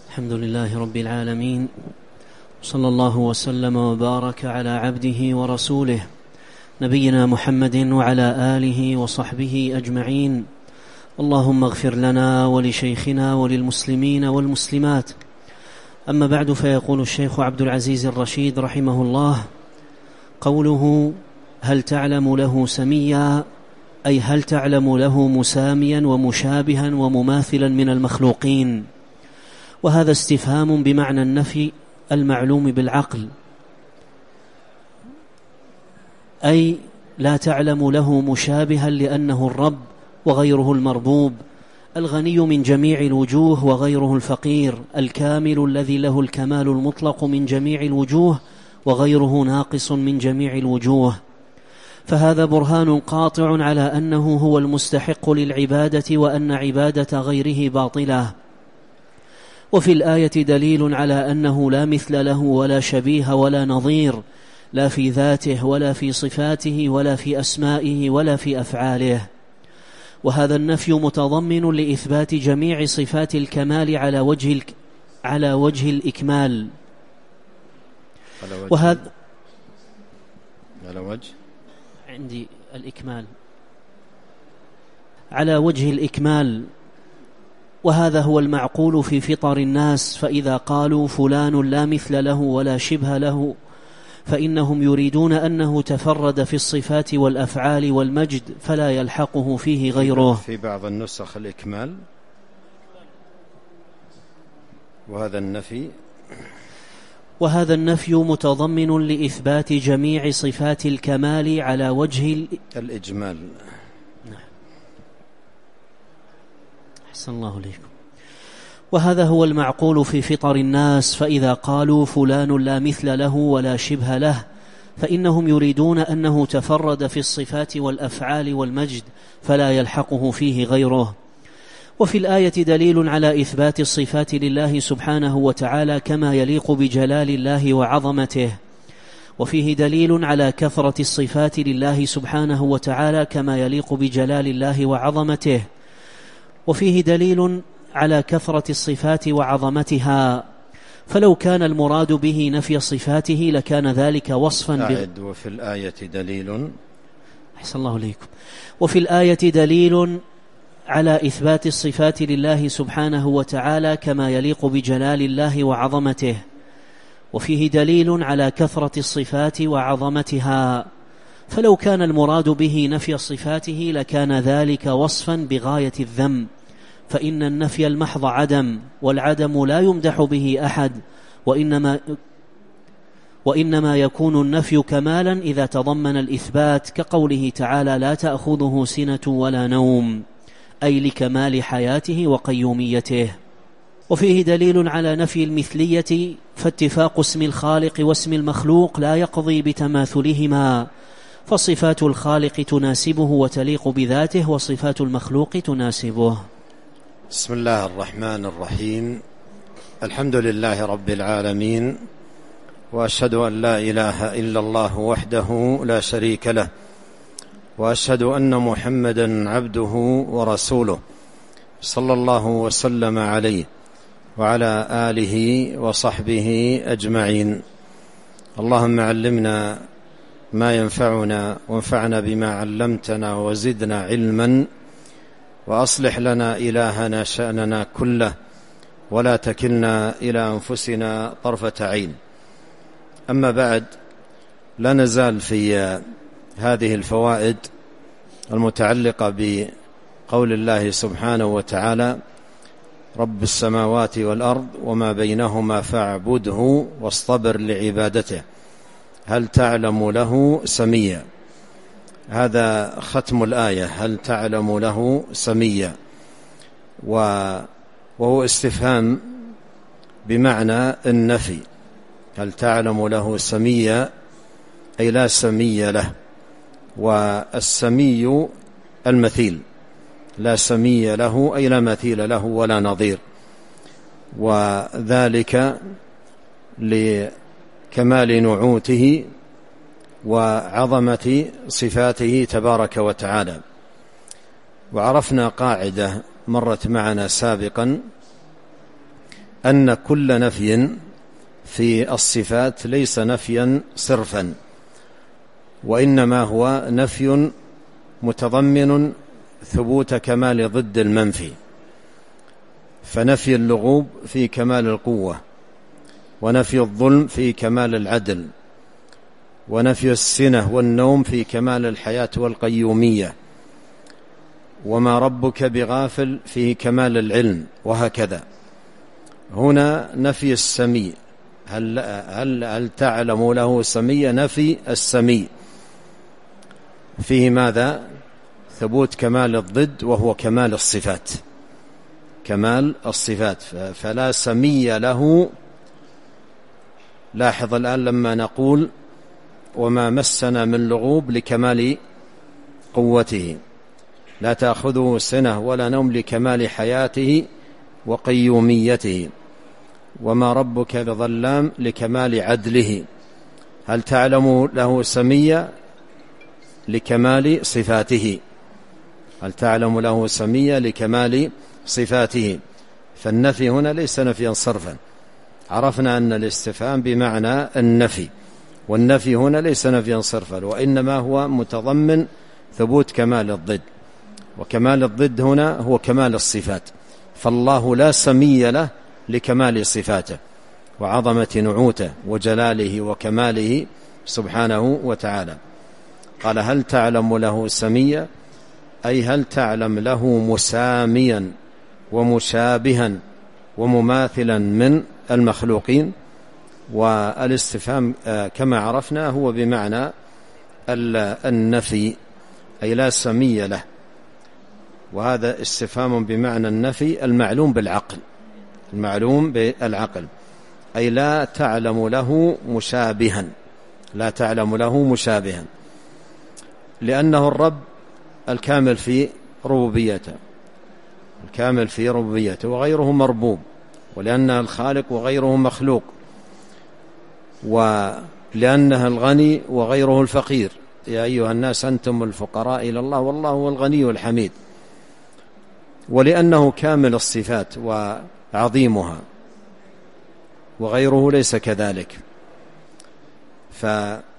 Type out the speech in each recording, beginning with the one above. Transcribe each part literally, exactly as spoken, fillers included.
الحمد لله رب العالمين، صلى الله وسلم وبارك على عبده ورسوله نبينا محمد وعلى آله وصحبه أجمعين. اللهم اغفر لنا ولشيخنا وللمسلمين والمسلمات. أما بعد، فيقول الشيخ عبد العزيز الرشيد رحمه الله: قوله هل تعلم له سميا، أي هل تعلم له مساميا ومشابها ومماثلا من المخلوقين. وهذا استفهام بمعنى النفي المعلوم بالعقل، أي لا تعلم له مشابها لأنه الرب وغيره المربوب، الغني من جميع الوجوه وغيره الفقير، الكامل الذي له الكمال المطلق من جميع الوجوه وغيره ناقص من جميع الوجوه. فهذا برهان قاطع على أنه هو المستحق للعبادة وأن عبادة غيره باطلة. وفي الآية دليل على أنه لا مثل له ولا شبيه ولا نظير، لا في ذاته ولا في صفاته ولا في أسمائه ولا في أفعاله. وهذا النفي متضمن لإثبات جميع صفات الكمال على وجه الك... على وجه الإكمال. وهذا على وجه عندي الإكمال على وجه الإكمال. وهذا هو المعقول في فطر الناس، فإذا قالوا فلان لا مثل له ولا شبه له فإنهم يريدون أنه تفرد في الصفات والأفعال والمجد فلا يلحقه فيه غيره. في بعض النسخ الإكمال. وهذا النفي وهذا النفي متضمن لإثبات جميع صفات الكمال على وجه الإجمال. أحسن الله إليكم. وهذا هو المعقول في فطر الناس، فإذا قالوا فلان لا مثل له ولا شبه له فإنهم يريدون أنه تفرد في الصفات والأفعال والمجد فلا يلحقه فيه غيره. وفي الآية دليل على إثبات الصفات لله سبحانه وتعالى كما يليق بجلال الله وعظمته، وفيه دليل على كثرة الصفات لله سبحانه وتعالى كما يليق بجلال الله وعظمته، وفيه دليل على كثرة الصفات وعظمتها. فلو كان المراد به نفي صفاته لكان ذلك وصفا ب... وفي الآية دليل أحسن الله إليكم. وفي الآية دليل على إثبات الصفات لله سبحانه وتعالى كما يليق بجلال الله وعظمته، وفيه دليل على كثرة الصفات وعظمتها. فلو كان المراد به نفي صفاته لكان ذلك وصفا بغاية الذم، فإن النفي المحض عدم، والعدم لا يمدح به أحد، وإنما, وإنما يكون النفي كمالا إذا تضمن الإثبات، كقوله تعالى لا تأخذه سنة ولا نوم، أي لكمال حياته وقيوميته. وفيه دليل على نفي المثلية، فاتفاق اسم الخالق واسم المخلوق لا يقضي بتماثلهما، فصفات الخالق تناسبه وتليق بذاته، وصفات المخلوق تناسبه. بسم الله الرحمن الرحيم. الحمد لله رب العالمين، وأشهد أن لا إله إلا الله وحده لا شريك له، وأشهد أن محمدا عبده ورسوله صلى الله وسلم عليه وعلى آله وصحبه أجمعين. اللهم علمنا ما ينفعنا وانفعنا بما علمتنا وزدنا علما، وأصلح لنا إلهنا شأننا كله، ولا تكلنا إلى أنفسنا طرفة عين. أما بعد، لا نزال في هذه الفوائد المتعلقة بقول الله سبحانه وتعالى رب السماوات والأرض وما بينهما فاعبده واصطبر لعبادته هل تعلم له سميا. هذا ختم الآية، هل تعلم له سميا، وهو استفهام بمعنى النفي. هل تعلم له سميا أي لا سمي له، والسمي المثيل، لا سمي له أي لا مثيل له ولا نظير، وذلك لكمال نعوته وعظمة صفاته تبارك وتعالى. وعرفنا قاعدة مرت معنا سابقا أن كل نفي في الصفات ليس نفيا صرفا، وإنما هو نفي متضمن ثبوت كمال ضد المنفي. فنفي اللغوب في كمال القوة، ونفي الظلم في كمال العدل، ونفي السنة والنوم في كمال الحياة والقيومية، وما ربك بغافل في كمال العلم، وهكذا. هنا نفي السميع، هل, هل, هل تعلم له سميع؟ نفي السميع فيه ماذا؟ ثبوت كمال الضد، وهو كمال الصفات، كمال الصفات. فلا سمي له. لاحظ الآن لما نقول وما مسنا من لغوب لكمال قوته، لا تأخذه سنة ولا نوم لكمال حياته وقيوميته، وما ربك بظلام لكمال عدله. هل تعلم له سمية؟ لكمال صفاته، هل تعلم له سمية؟ لكمال صفاته. فالنفي هنا ليس نفيا صرفا. عرفنا أن الاستفهام بمعنى النفي، والنفي هنا ليس نفيا صرفا، وإنما هو متضمن ثبوت كمال الضد، وكمال الضد هنا هو كمال الصفات. فالله لا سمي له لكمال صفاته وعظمة نعوته وجلاله وكماله سبحانه وتعالى. قال هل تعلم له سميا، أي هل تعلم له مساميا ومشابها ومماثلا من المخلوقين. والاستفهام كما عرفنا هو بمعنى النفي، أي لا سمي له، وهذا استفهام بمعنى النفي المعلوم بالعقل، المعلوم بالعقل، أي لا تعلم له مشابها، لا تعلم له مشابها، لأنه الرب الكامل في ربوبيته، الكامل في ربوبيته، وغيره مربوب، ولأنه الخالق وغيره مخلوق، ولأنه الغني وغيره الفقير. يا أيها الناس أنتم الفقراء إلى الله والله هو الغني الحميد. ولأنه كامل الصفات وعظيمها، وغيره ليس كذلك. فله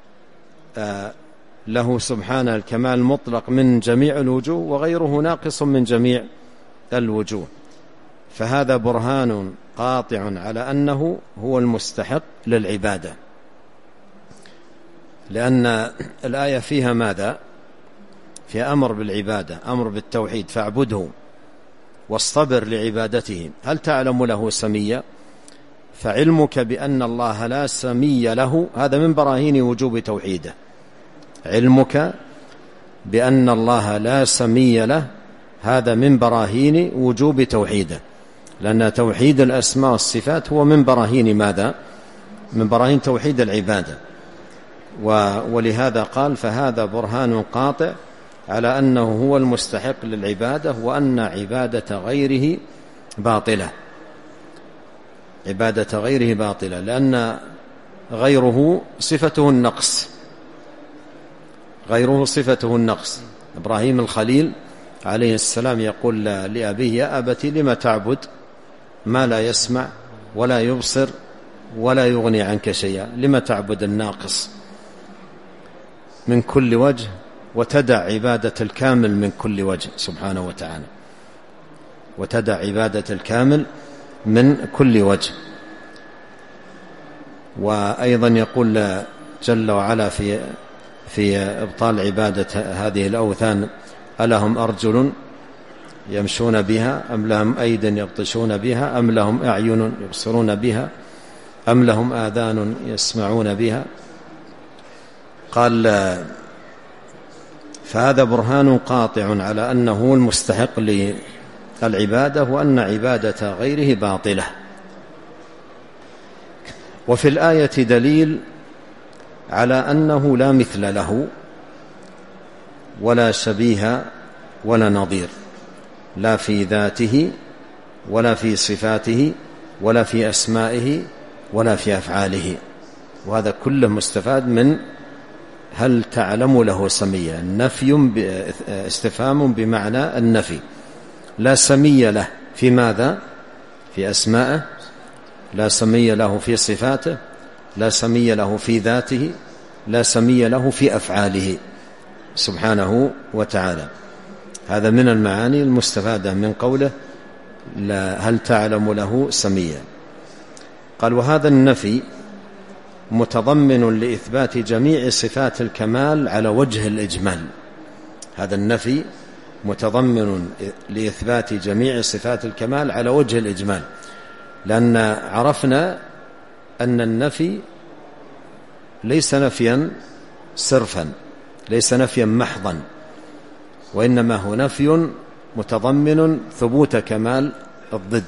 سبحانه الكمال المطلق من جميع الوجوه، وغيره ناقص من جميع الوجوه. فهذا برهان قاطع على أنه هو المستحق للعبادة، لأن الآية فيها ماذا؟ فيها أمر بالعبادة، أمر بالتوحيد، فاعبده واصطبر لعبادته. هل تعلم له سميا؟ فعلمك بأن الله لا سمي له هذا من براهين وجوب توحيده. علمك بأن الله لا سمي له هذا من براهين وجوب توحيده، لأن توحيد الأسماء والصفات هو من براهين ماذا؟ من براهين توحيد العبادة. ولهذا قال فهذا برهان قاطع على أنه هو المستحق للعبادة، وأن عبادة غيره باطلة، عبادة غيره باطلة، لأن غيره صفته النقص، غيره صفته النقص. إبراهيم الخليل عليه السلام يقول لأبيه يا أبت لم تعبد ما لا يسمع ولا يبصر ولا يغني عنك شيئا، لم تعبد الناقص من كل وجه وتدع عبادة الكامل من كل وجه سبحانه وتعالى، وتدع عبادة الكامل من كل وجه. وأيضا يقول جل وعلا في في إبطال عبادة هذه الأوثان ألهم أرجل يمشون بها أم لهم أيد يبطشون بها أم لهم أعين يبصرون بها أم لهم آذان يسمعون بها. قال فهذا برهان قاطع على أنه المستحق للعبادة، وأن عبادة غيره باطلة. وفي الآية دليل على أنه لا مثل له ولا شبيه ولا نظير، لا في ذاته ولا في صفاته ولا في أسمائه ولا في أفعاله. وهذا كله مستفاد من هل تعلم له سميا. نفي استفهام بمعنى النفي، لا سمي له في ماذا؟ في أسمائه لا سمي له في صفاته، لا سمي له في ذاته، لا سمي له في أفعاله سبحانه وتعالى. هذا من المعاني المستفادة من قوله لا هل تعلم له سميا. قال وهذا النفي متضمن لإثبات جميع صفات الكمال على وجه الإجمال. هذا النفي متضمن لإثبات جميع صفات الكمال على وجه الإجمال، لأن عرفنا أن النفي ليس نفيا صرفا، ليس نفيا محضا، وإنما هو نفي متضمن ثبوت كمال الضد.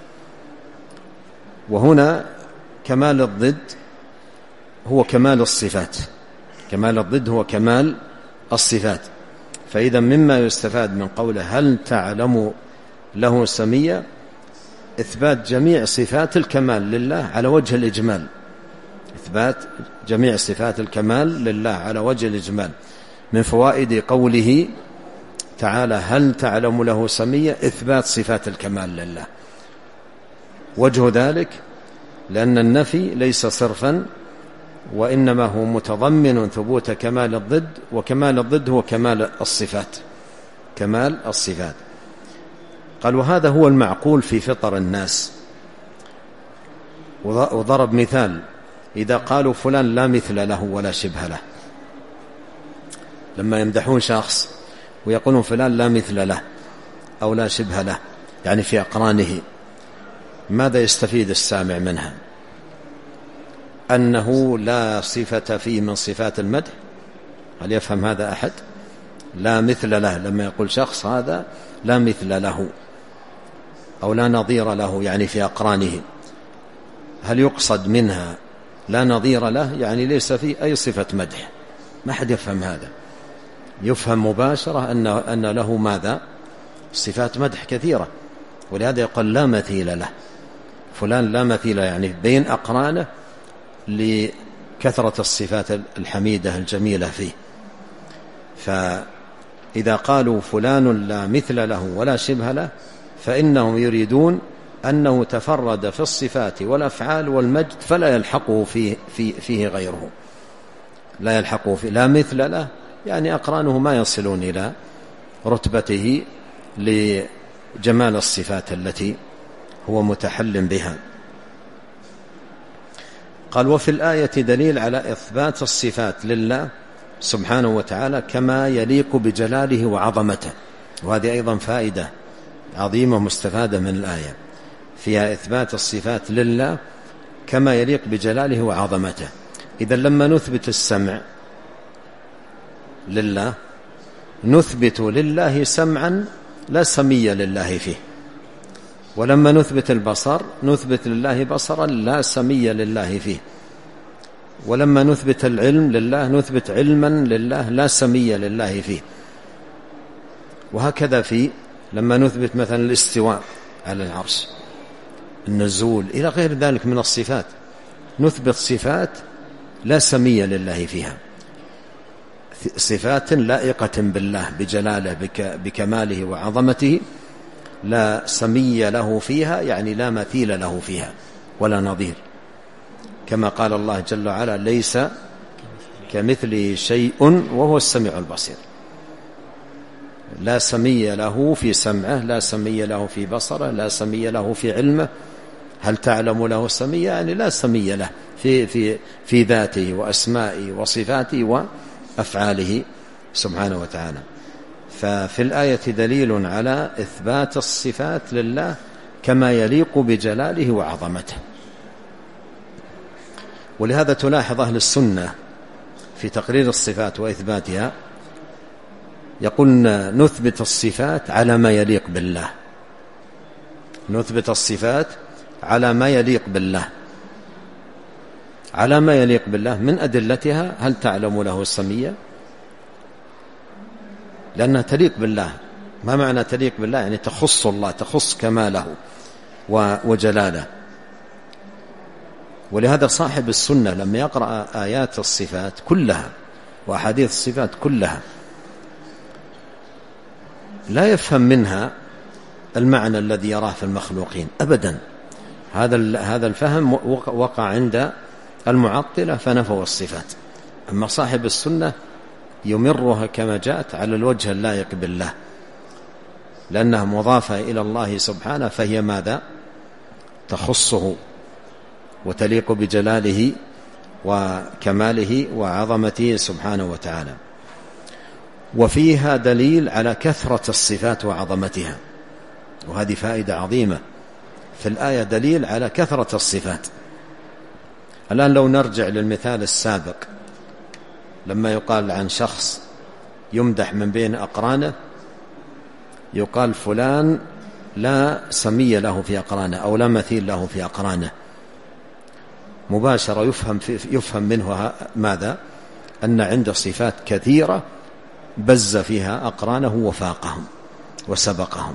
وهنا كمال الضد هو كمال الصفات، كمال الضد هو كمال الصفات. فإذا مما يستفاد من قوله هل تعلم له سميا إثبات جميع صفات الكمال لله على وجه الإجمال، إثبات جميع صفات الكمال لله على وجه الإجمال. من فوائد قوله تعالى هل تعلم له سميا إثبات صفات الكمال لله. وجه ذلك لأن النفي ليس صرفا، وإنما هو متضمن ثبوت كمال الضد، وكمال الضد هو كمال الصفات، كمال الصفات. قال وهذا هو المعقول في فطر الناس. وضرب مثال إذا قالوا فلان لا مثل له ولا شبه له، لما يمدحون شخص ويقولون فلان لا مثل له أو لا شبه له، يعني في أقرانه، ماذا يستفيد السامع منها؟ أنه لا صفة فيه من صفات المدح. هل يفهم هذا أحد؟ لا مثل له، لما يقول شخص هذا لا مثل له أو لا نظير له يعني في أقرانه، هل يقصد منها لا نظير له يعني ليس فيه أي صفة مدح؟ ما حد يفهم هذا. يفهم مباشرة أن, أن له ماذا؟ صفات مدح كثيرة، ولهذا يقول لا مثيل له، فلان لا مثيل يعني بين أقرانه لكثرة الصفات الحميدة الجميلة فيه. فإذا قالوا فلان لا مثل له ولا شبه له فإنهم يريدون أنه تفرد في الصفات والأفعال والمجد فلا يلحقه فيه, فيه, فيه غيره، لا يلحقه فيه، لا مثل له يعني أقرانه ما يصلون إلى رتبته لجمال الصفات التي هو متحل بها. قال وفي الآية دليل على إثبات الصفات لله سبحانه وتعالى كما يليق بجلاله وعظمته. وهذه أيضا فائدة عظيمة مستفادة من الآية، فيها إثبات الصفات لله كما يليق بجلاله وعظمته. إذا لما نثبت السمع لله نثبت لله سمعا لا سمي لله فيه، ولما نثبت البصر نثبت لله بصرا لا سمي لله فيه، ولما نثبت العلم لله نثبت علما لله لا سمي لله فيه. وهكذا في لما نثبت مثلا الاستواء على العرش، النزول إلى غير ذلك من الصفات، نثبت صفات لا سمي لله فيها، صفات لائقة بالله بجلاله بكماله وعظمته لا سمي له فيها، يعني لا مثيل له فيها ولا نظير، كما قال الله جل وعلا ليس كمثله شيء وهو السميع البصير. لا سمي له في سمعه، لا سمي له في بصره، لا سمي له في علمه. هل تعلم له سمي يعني لا سمي له في, في, في ذاته وأسمائه وصفاته وأفعاله سبحانه وتعالى. ففي الآية دليل على إثبات الصفات لله كما يليق بجلاله وعظمته. ولهذا تلاحظ أهل السنة في تقرير الصفات وإثباتها يقولون نثبت الصفات على ما يليق بالله، نثبت الصفات على ما يليق بالله، على ما يليق بالله. من أدلتها هل تعلم له السمية، لأنها تليق بالله. ما معنى تليق بالله؟ يعني تخص الله، تخص كماله وجلاله. ولهذا صاحب السنة لما يقرأ آيات الصفات كلها وأحاديث الصفات كلها لا يفهم منها المعنى الذي يراه في المخلوقين أبدا. هذا هذا الفهم وقع عند المعطلة فنفوا الصفات. أما صاحب السنة يمرها كما جاءت على الوجه اللائق بالله، لأنها مضافة إلى الله سبحانه، فهي ماذا؟ تخصه وتليق بجلاله وكماله وعظمته سبحانه وتعالى. وفيها دليل على كثرة الصفات وعظمتها، وهذه فائدة عظيمة في الآية، دليل على كثرة الصفات. الآن لو نرجع للمثال السابق، لما يقال عن شخص يمدح من بين أقرانه، يقال فلان لا سمي له في أقرانه أو لا مثيل له في أقرانه، مباشرة يفهم, يفهم منه ماذا؟ أن عنده صفات كثيرة بز فيها أقرانه وفاقهم وسبقهم.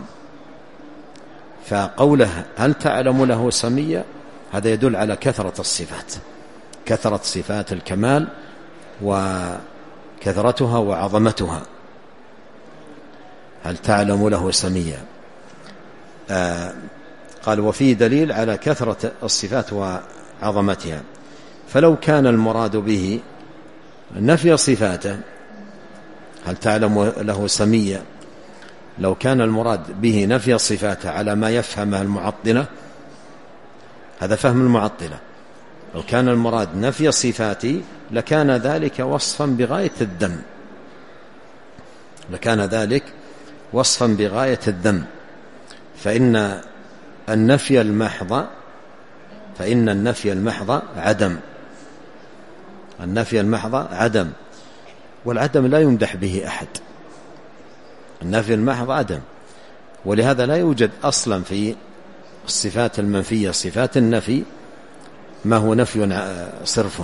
فقوله هل تعلم له سميا، هذا يدل على كثرة الصفات، كثرة صفات الكمال وكثرتها وعظمتها. هل تعلم له سميا؟ آه قال وفيه دليل على كثرة الصفات وعظمتها. فلو كان المراد به نفي صفاته، هل تعلم له سميا، لو كان المراد به نفي صفاته على ما يفهمه المعطلة، هذا فهم المعطلة، لو كان المراد نفي صفاتي لكان ذلك وصفا بغاية الذم، لكان ذلك وصفا بغاية الذم. فإن النفي المحض فإن النفي المحض عدم، النفي المحض عدم، والعدم لا يمدح به أحد، النفي المحض عدم. ولهذا لا يوجد أصلا في الصفات المنفية، صفات النفي، ما هو نفي صرف،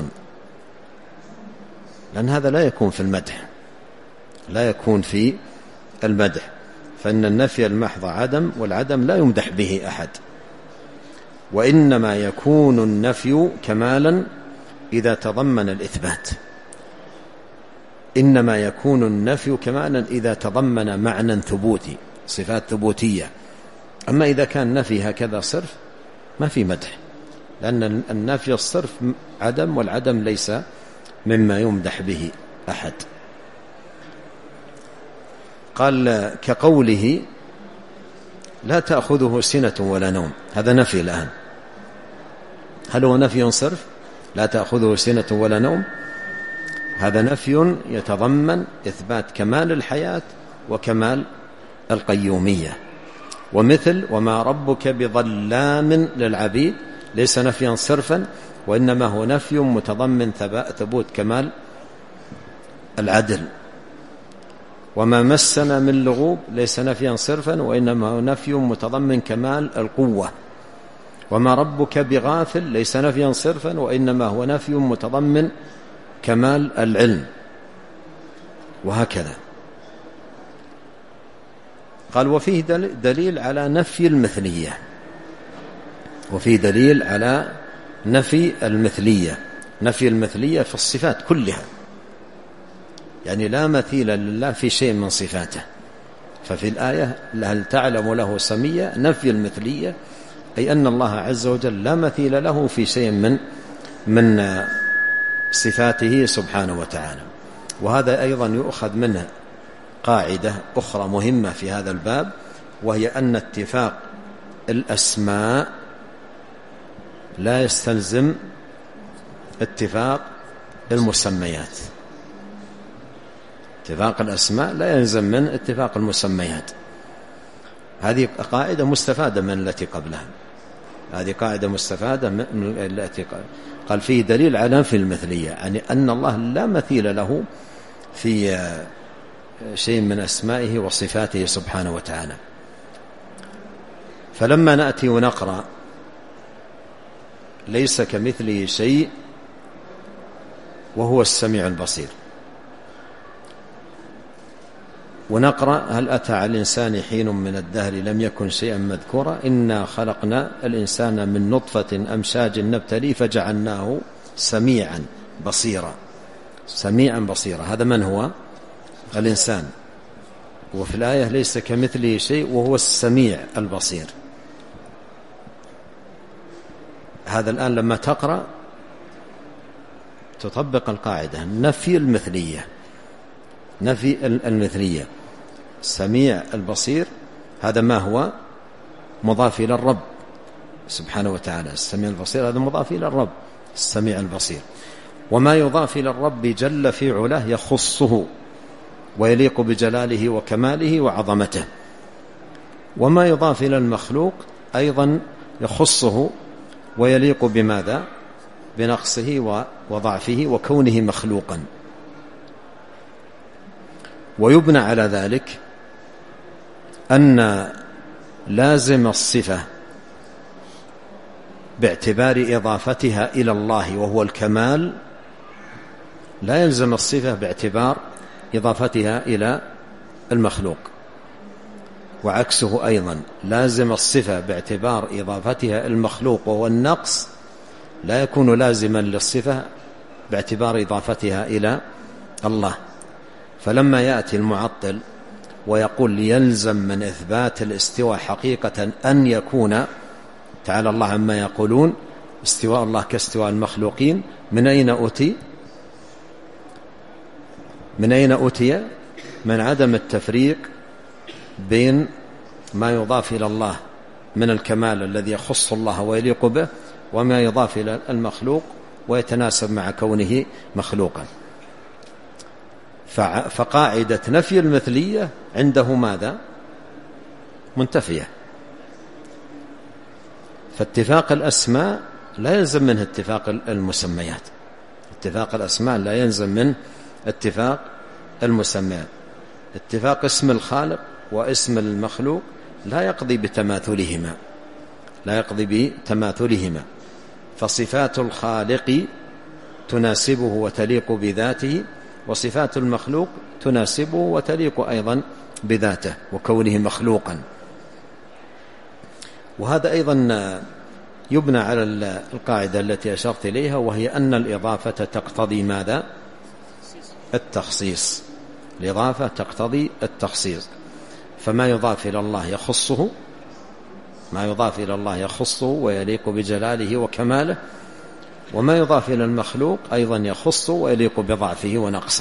لأن هذا لا يكون في المدح، لا يكون في المدح. فإن النفي المحض عدم، والعدم لا يمدح به أحد. وإنما يكون النفي كمالا إذا تضمن الإثبات، إنما يكون النفي كمالا إذا تضمن معنى ثبوتي، صفات ثبوتية. أما إذا كان نفي هكذا صرف ما في مدح، لأن النفي الصرف عدم، والعدم ليس مما يمدح به أحد. قال كقوله لا تأخذه سنة ولا نوم، هذا نفي الآن، هل هو نفي صرف؟ لا تأخذه سنة ولا نوم، هذا نفي يتضمن إثبات كمال الحياة وكمال القيومية. ومثل وما ربك بظلام للعبيد ليس نفيا صرفا، وإنما هو نفي متضمن ثبوت كمال العدل. وما مسنا من لغوب ليس نفيا صرفا، وإنما هو نفي متضمن كمال القوة. وما ربك بغافل ليس نفيا صرفا، وإنما هو نفي متضمن كمال العلم، وهكذا. قال وفيه دليل على نفي المثلية، وفيه دليل على نفي المثلية، نفي المثلية في الصفات كلها، يعني لا مثيل لله في شيء من صفاته. ففي الآية هل تعلم له سميا، نفي المثلية، أي أن الله عز وجل لا مثيل له في شيء من من صفاته سبحانه وتعالى. وهذا أيضا يؤخذ منه قاعدة أخرى مهمة في هذا الباب، وهي أن اتفاق الأسماء لا يستلزم اتفاق المسميات، اتفاق الأسماء لا يلزم من اتفاق المسميات. هذه قاعدة مستفادة من التي قبلها، هذه قاعدة مستفادة من التي قال فيه دليل على نفي المثلية، يعني أن الله لا مثيل له في شيء من أسمائه وصفاته سبحانه وتعالى. فلما نأتي ونقرأ ليس كمثله شيء وهو السميع البصير، ونقرأ هل أتى على الإنسان حين من الدهر لم يكن شيئا مذكورا، إنا خلقنا الإنسان من نطفة أمشاج نبتلي فجعلناه سميعا بصيرا، سميعا بصيرا، هذا من هو؟ الإنسان. وفي الآية ليس كمثله شيء وهو السميع البصير. هذا الآن لما تقرأ تطبق القاعدة نفي المثلية، نفي المثلية. السميع البصير هذا ما هو مضاف إلى الرب سبحانه وتعالى، السميع البصير هذا مضاف إلى الرب السميع البصير. وما يضاف إلى الرب جل في علاه يخصه ويليق بجلاله وكماله وعظمته، وما يضاف إلى المخلوق أيضا يخصه ويليق بماذا؟ بنقصه وضعفه وكونه مخلوقا. ويبنى على ذلك أن لازم الصفة باعتبار إضافتها إلى الله وهو الكمال لا يلزم الصفة باعتبار إضافتها إلى المخلوق، وعكسه أيضا لازم الصفة باعتبار إضافتها المخلوق وهو النقص لا يكون لازما للصفة باعتبار إضافتها إلى الله. فلما يأتي المعطل ويقول يلزم من إثبات الاستواء حقيقة أن يكون تعالى الله عما يقولون استواء الله كاستواء المخلوقين، من أين أتي؟ من أين أتي؟ من عدم التفريق بين ما يضاف إلى الله من الكمال الذي يخص الله ويليق به وما يضاف إلى المخلوق ويتناسب مع كونه مخلوقا. فقاعدة نفي المثلية عنده ماذا؟ منتفية. فاتفاق الأسماء لا يلزم منه اتفاق المسميات، اتفاق الأسماء لا يلزم منه اتفاق المسميات. اتفاق اسم الخالق واسم المخلوق لا يقضي بتماثلهما، لا يقضي بتماثلهما. فصفات الخالق تناسبه وتليق بذاته، وصفات المخلوق تناسبه وتليق أيضا بذاته وكونه مخلوقا. وهذا أيضا يبنى على القاعدة التي أشرت إليها، وهي أن الإضافة تقتضي ماذا؟ التخصيص. الإضافة تقتضي التخصيص، فما يضاف إلى الله يخصه، ما يضاف إلى الله يخصه ويليق بجلاله وكماله، وما يضاف إلى المخلوق أيضا يخصه ويليق بضعفه ونقصه.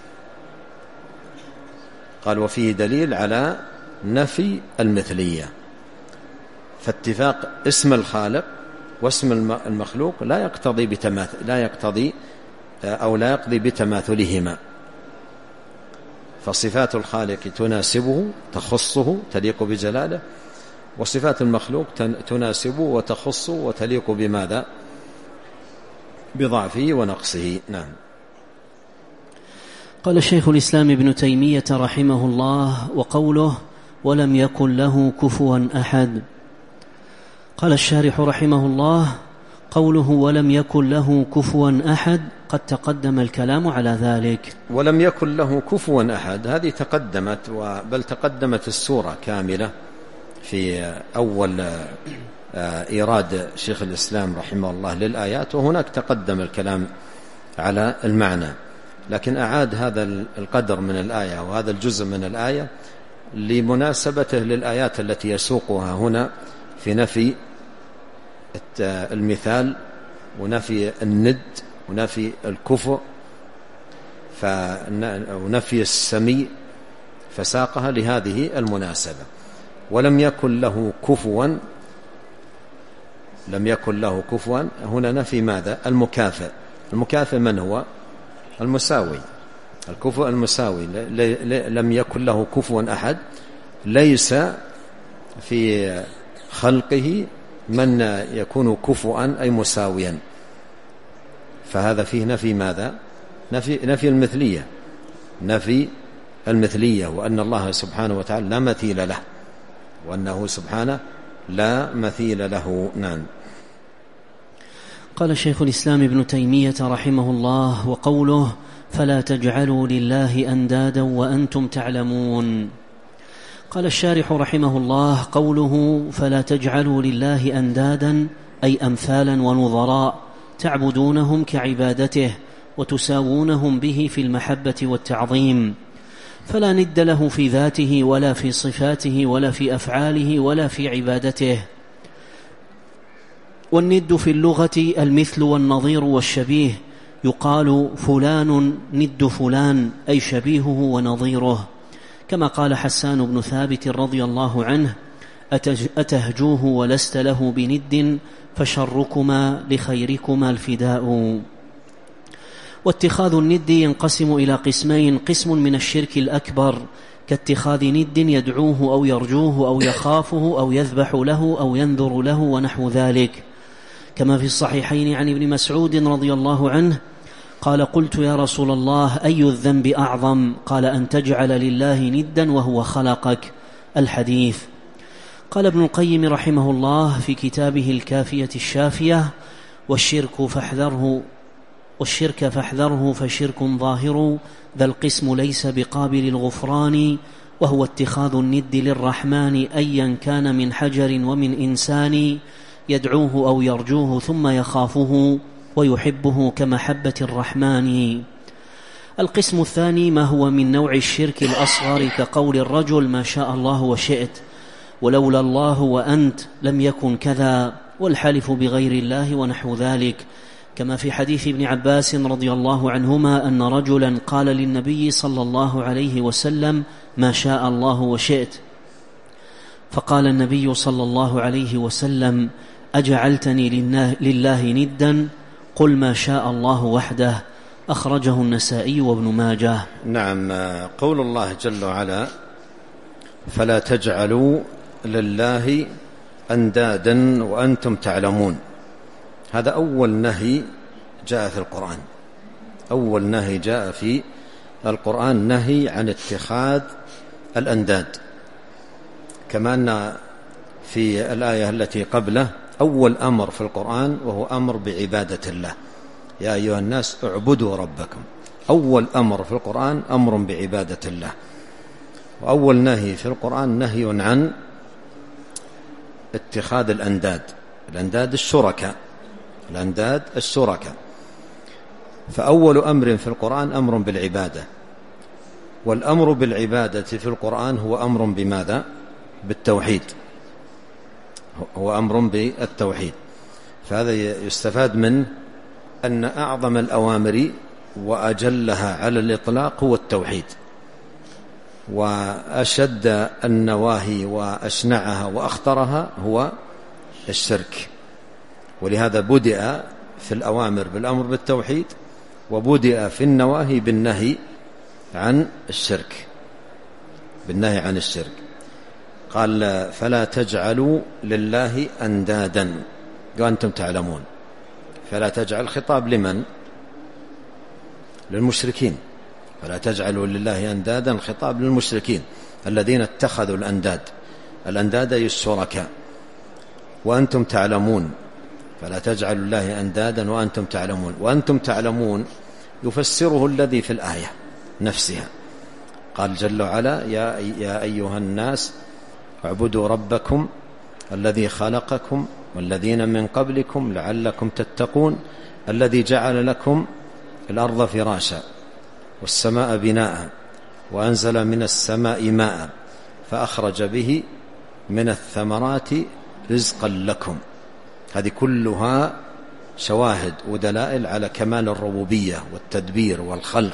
قال وفيه دليل على نفي المثلية. فاتفاق اسم الخالق واسم المخلوق لا يقتضي بتماثل، لا يقتضي أو لا يقضي بتماثلهما. فصفات الخالق تناسبه تخصه تليق بجلاله، وصفات المخلوق تناسبه وتخصه وتليق بماذا؟ بضعفه ونقصه. نعم. قال شيخ الإسلام ابن تيمية رحمه الله: وقوله ولم يكن له كفوا أحد. قال الشارح رحمه الله: قوله ولم يكن له كفوا أحد قد تقدم الكلام على ذلك. ولم يكن له كفوا أحد هذه تقدمت، بل تقدمت السورة كاملة في أول إيراد شيخ الإسلام رحمه الله للآيات، وهناك تقدم الكلام على المعنى، لكن أعاد هذا القدر من الآية وهذا الجزء من الآية لمناسبته للآيات التي يسوقها هنا في نفي المثال ونفي الند ونفي الكفء ونفي السميع، فساقها لهذه المناسبة. ولم يكن له كفوا، لم يكن له كفوا هنا نفي ماذا؟ المكافئ. المكافئ من هو؟ المساوي. الكفء المساوي. لم يكن له كفوا أحد، ليس في خلقه من يكون كفوا أي مساويا، فهذا فيه نفي ماذا؟ نفي, نفي المثلية، نفي المثلية، وأن الله سبحانه وتعالى لا مثيل له، وأنه سبحانه لا مثيل له. نعم. قال شيخ الإسلام ابن تيمية رحمه الله: وقوله فلا تجعلوا لله أندادا وأنتم تعلمون. قال الشارح رحمه الله: قوله فلا تجعلوا لله أندادا أي أمثالا ونظراء تعبدونهم كعبادته وتساوونهم به في المحبة والتعظيم، فلا ند له في ذاته ولا في صفاته ولا في أفعاله ولا في عبادته. والند في اللغة المثل والنظير والشبيه، يقال فلان ند فلان أي شبيهه ونظيره، كما قال حسان بن ثابت رضي الله عنه: أتهجوه ولست له بند فشركما لخيركما الفداء. واتخاذ الند ينقسم إلى قسمين: قسم من الشرك الأكبر كاتخاذ ند يدعوه أو يرجوه أو يخافه أو يذبح له أو ينذر له ونحو ذلك، كما في الصحيحين عن ابن مسعود رضي الله عنه قال: قلت يا رسول الله أي الذنب أعظم؟ قال: أن تجعل لله ندا وهو خلقك. الحديث. قال ابن القيم رحمه الله في كتابه الكافية الشافية: والشرك فاحذره والشرك فاحذره فشرك ظاهر، ذا القسم ليس بقابل الغفران، وهو اتخاذ الند للرحمن أيا كان من حجر ومن إنسان، يدعوه أو يرجوه ثم يخافه ويحبه كمحبة الرحمن. القسم الثاني ما هو من نوع الشرك الأصغر كقول الرجل ما شاء الله وشئت، ولولا الله وأنت لم يكن كذا، والحلف بغير الله ونحو ذلك، كما في حديث ابن عباس رضي الله عنهما أن رجلا قال للنبي صلى الله عليه وسلم ما شاء الله وشئت، فقال النبي صلى الله عليه وسلم: أجعلتني لله ندا؟ قل ما شاء الله وحده. أخرجه النسائي وابن ماجه. نعم. قول الله جل وعلا: فلا تجعلوا لله أندادا وأنتم تعلمون، هذا أول نهي جاء في القرآن. أول نهي جاء في القرآن نهي عن اتخاذ الأنداد، كما أن في الآية التي قبله أول أمر في القرآن وهو أمر بعبادة الله: يا أيها الناس اعبدوا ربكم. أول أمر في القرآن أمر بعبادة الله. وأول نهي في القرآن نهي عن اتخاذ الأنداد، الأنداد الشركاء، الأنداد الشركاء. فأول أمر في القرآن أمر بالعبادة، والأمر بالعبادة في القرآن هو أمر بماذا؟ بالتوحيد، هو أمر بالتوحيد. فهذا يستفاد منه أن أعظم الأوامر وأجلها على الإطلاق هو التوحيد، وأشد النواهي وأشنعها وأخطرها هو الشرك. ولهذا بدأ في الأوامر بالأمر بالتوحيد، وبدأ في النواهي بالنهي عن الشرك، بالنهي عن الشرك. قال: فلا تجعلوا لله أندادا وأنتم تعلمون. فلا تجعل خطاب لمن؟ للمشركين. فلا تجعلوا لله أندادا خطاب للمشركين الذين اتخذوا الأنداد، الأنداد الشركاء. وأنتم تعلمون، فلا تجعلوا لله أندادا وأنتم تعلمون. وأنتم تعلمون يفسره الذي في الآية نفسها. قال جل وعلا: يا, يا أيها الناس اعبدوا ربكم الذي خلقكم والذين من قبلكم لعلكم تتقون، الذي جعل لكم الأرض فراشا والسماء بناء وأنزل من السماء ماء فأخرج به من الثمرات رزقا لكم. هذه كلها شواهد ودلائل على كمال الربوبية والتدبير والخلق.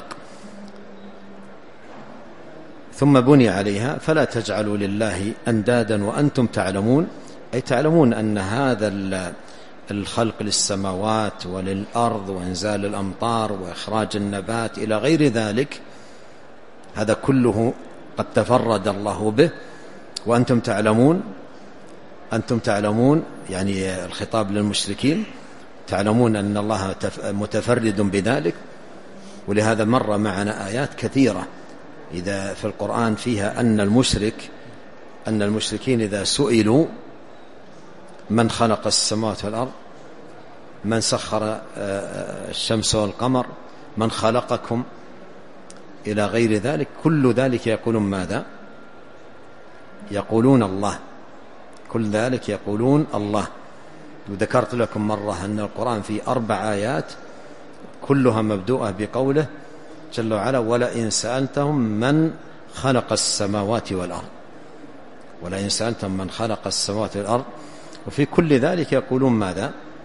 ثم بني عليها: فلا تجعلوا لله أندادا وأنتم تعلمون، أي تعلمون أن هذا الخلق للسماوات وللأرض وإنزال الأمطار وإخراج النبات إلى غير ذلك، هذا كله قد تفرد الله به وأنتم تعلمون. أنتم تعلمون يعني الخطاب للمشركين، تعلمون أن الله متفرد بذلك. ولهذا مر معنا آيات كثيرة إذا في القرآن فيها أن المشرك أن المشركين إذا سئلوا من خلق السماوات والأرض، من سخر الشمس والقمر، من خلقكم، إلى غير ذلك، كل ذلك يقولون ماذا؟ يقولون الله. كل ذلك يقولون الله. وذكرت لكم مرة أن القرآن فيه أربع آيات كلها مبدوءة بقوله جل وعلا: ولئن سألتهم من خلق السماوات والأرض، ولئن سألتهم من خلق السماوات والأرض. وفي كل ذلك يقولون ماذا؟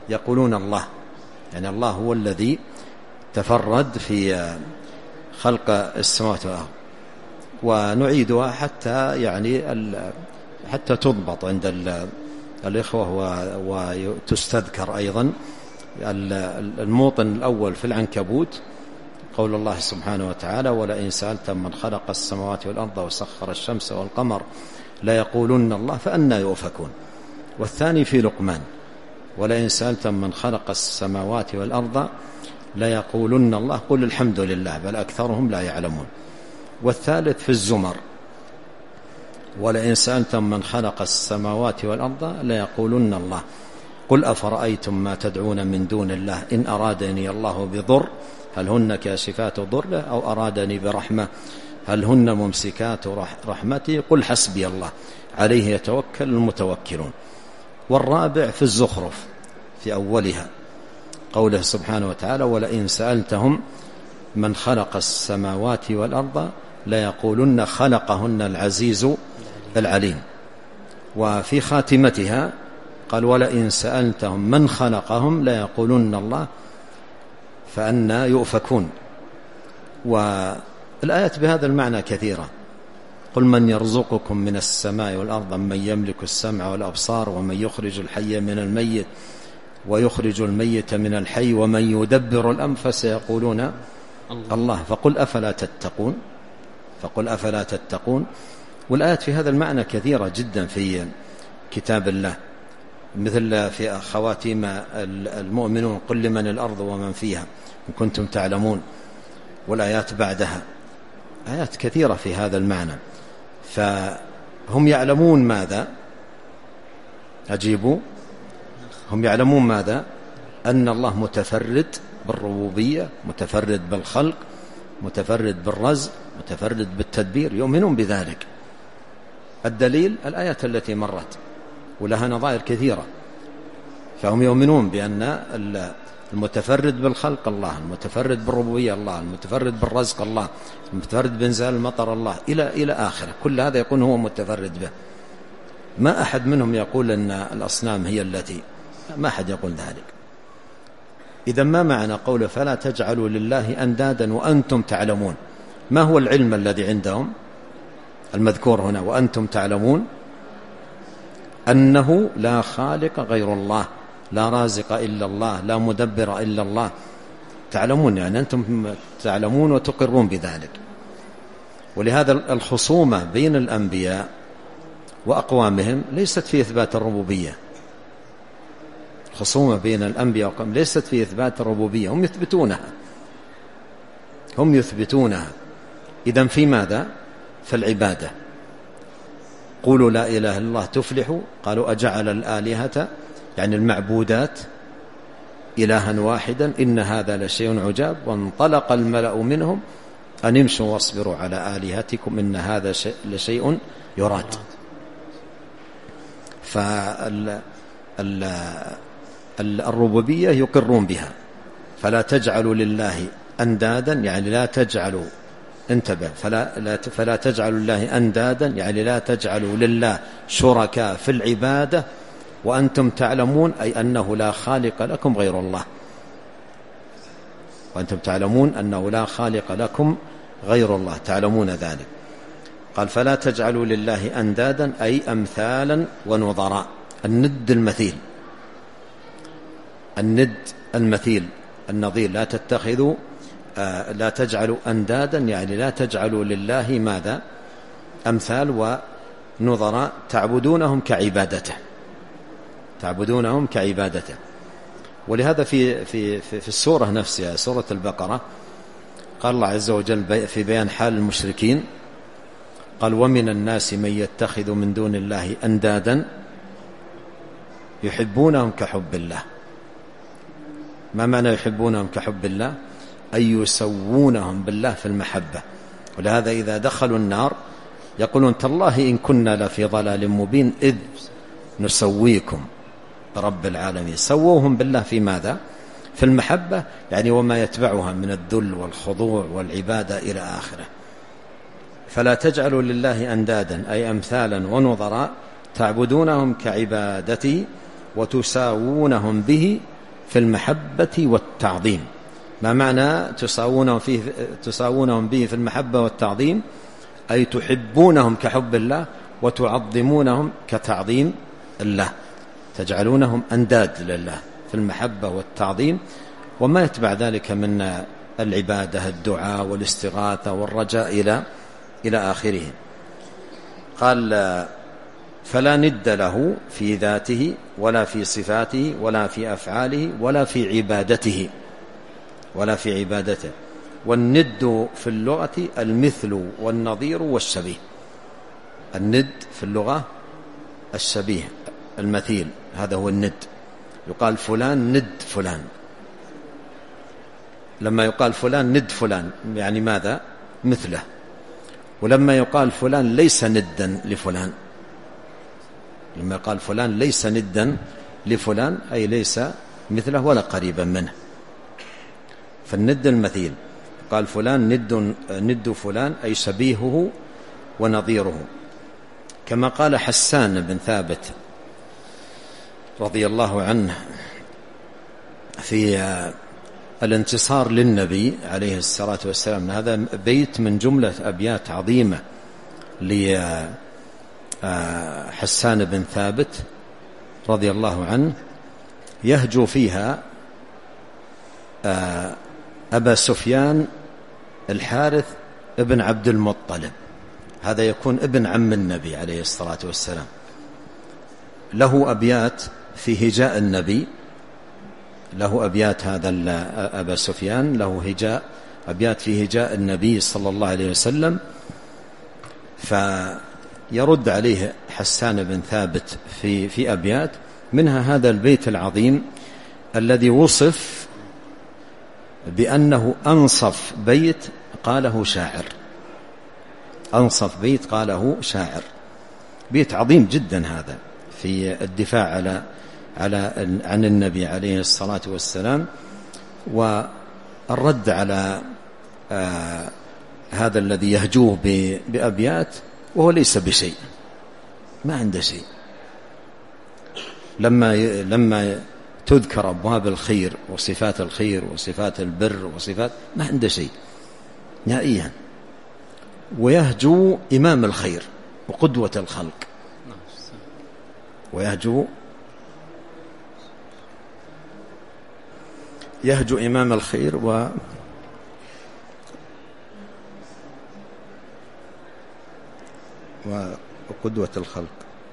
يقولون الله، يعني الله هو الذي تفرد في خلق السماوات والأرض. ونعيدها حتى يعني حتى تضبط عند الإخوة وتستذكر أيضا. الموطن الأول في العنكبوت قول الله سبحانه وتعالى: ولئن سألتم من خلق السماوات والأرض وسخر الشمس والقمر ليقولن الله فأنى يؤفكون. والثاني في لقمان: ولئن سألتم من خلق السماوات والأرض ليقولن الله قل الحمد لله بل أكثرهم لا يعلمون. والثالث في الزمر: ولئن سألتم من خلق السماوات والأرض ليقولن الله قل أفرأيتم ما تدعون من دون الله إن أرادني الله بضر هل هن كاشفات ضره أو أرادني برحمة هل هن ممسكات رحمتي قل حسبي الله عليه يتوكل المتوكلون. والرابع في الزخرف في أولها قوله سبحانه وتعالى: ولئن سألتهم من خلق السماوات والأرض ليقولن خلقهن العزيز العليم. وفي خاتمتها قال: ولئن سألتهم من خلقهم ليقولن الله فأنى يؤفكون. والآيات بهذا المعنى كثيرة: قل من يرزقكم من السماء والأرض من يملك السمع والأبصار ومن يخرج الحي من الميت ويخرج الميت من الحي ومن يدبر الأمر فسيقولون الله فقل أفلا تتقون فقل أفلا تتقون. والآيات في هذا المعنى كثيرة جدا في كتاب الله، مثل في خواتيم المؤمنون: قل لمن الأرض ومن فيها إن كنتم تعلمون. والآيات بعدها آيات كثيرة في هذا المعنى. فهم يعلمون ماذا؟ أجيبوا. هم يعلمون ماذا؟ أن الله متفرد بالربوبية، متفرد بالخلق، متفرد بالرزق، متفرد بالتدبير، يؤمنون بذلك. الدليل الآيات التي مرت ولها نظائر كثيرة. فهم يؤمنون بأن المتفرد بالخلق الله، المتفرد بالربوبية الله، المتفرد بالرزق الله، المتفرد بإنزال المطر الله، إلى إلى آخره. كل هذا يكون هو متفرد به. ما أحد منهم يقول أن الأصنام هي التي، ما أحد يقول ذلك. إذا ما معنى قوله فلا تجعلوا لله أندادا وأنتم تعلمون؟ ما هو العلم الذي عندهم المذكور هنا وأنتم تعلمون؟ أنه لا خالق غير الله، لا رازق إلا الله، لا مدبر إلا الله. تعلمون يعني أنتم تعلمون وتقرون بذلك. ولهذا الخصومة بين الأنبياء وأقوامهم ليست في إثبات الربوبية. خصومة بين الأنبياء وأقوامهم ليست في إثبات الربوبية، هم يثبتونها هم يثبتونها إذن في ماذا؟ في العبادة. قولوا لا إله إلا الله تفلحوا. قالوا أجعل الآلهة يعني المعبودات إلها واحدا إن هذا لشيء عجاب. وانطلق الملأ منهم أن امشوا واصبروا على آلهتكم إن هذا لشيء يراد. فالربوبية يقرون بها. فلا تجعلوا لله أندادا يعني لا تجعلوا، انتبه، فلا, لا فلا تجعلوا لله أندادا يعني لا تجعلوا لله شركاء في العبادة وأنتم تعلمون، أي أنه لا خالق لكم غير الله. وأنتم تعلمون أنه لا خالق لكم غير الله، تعلمون ذلك. قال فلا تجعلوا لله أندادا أي أمثالا ونظراء. الند المثيل، الند المثيل النظير. لا تتخذوا آه لا تجعلوا أندادا يعني لا تجعلوا لله ماذا؟ أمثال ونظراء تعبدونهم كعبادته تعبدونهم كعبادته. ولهذا في في في, في السورة نفسها سورة البقرة قال الله عز وجل في بيان حال المشركين قال ومن الناس من يتخذ من دون الله أندادا يحبونهم كحب الله. ما معنى يحبونهم كحب الله؟ أي يسوونهم بالله في المحبة. ولهذا إذا دخلوا النار يقولون تالله إن كنا لفي ضلال مبين إذ نسويكم برب العالمين. سووهم بالله في ماذا؟ في المحبة يعني وما يتبعها من الذل والخضوع والعبادة إلى آخره. فلا تجعلوا لله أندادا أي أمثالا ونظراء تعبدونهم كعبادتي وتساوونهم به في المحبة والتعظيم. ما معنى تساوونهم فيه تساوونهم به في المحبة والتعظيم؟ أي تحبونهم كحب الله وتعظمونهم كتعظيم الله، تجعلونهم أنداد لله في المحبة والتعظيم وما يتبع ذلك من العبادة، الدعاء والاستغاثة والرجاء إلى إلى آخره. قال فلا ند له في ذاته ولا في صفاته ولا في أفعاله ولا في عبادته ولا في عبادته. والند في اللغة المثل والنظير والشبيه. الند في اللغة الشبيه المثيل، هذا هو الند. يقال فلان ند فلان. لما يقال فلان ند فلان يعني ماذا؟ مثله. ولما يقال فلان ليس ندا لفلان، لما يقال فلان ليس ندا لفلان أي ليس مثله ولا قريبا منه. فالند المثيل، قال فلان ند ند فلان أي شبيهه ونظيره. كما قال حسان بن ثابت رضي الله عنه في الانتصار للنبي عليه الصلاة والسلام، هذا بيت من جملة أبيات عظيمة لحسان بن ثابت رضي الله عنه، يهجو فيها أبا سفيان الحارث ابن عبد المطلب، هذا يكون ابن عم النبي عليه الصلاة والسلام، له أبيات في هجاء النبي، له أبيات هذا أبا سفيان له هجاء أبيات في هجاء النبي صلى الله عليه وسلم. فيرد عليه حسان بن ثابت في في أبيات منها هذا البيت العظيم الذي وصف بأنه أنصف بيت قاله شاعر، أنصف بيت قاله شاعر، بيت عظيم جدا هذا في الدفاع على على عن النبي عليه الصلاة والسلام، والرد على آه هذا الذي يهجوه بأبيات وهو ليس بشيء، ما عنده شيء. لما لما تذكر أبواب الخير وصفات الخير وصفات البر وصفات، ما عنده شيء نهائيا، ويهجو إمام الخير وقدوة الخلق، ويهجو يهجو إمام الخير و وقدوة الخلق.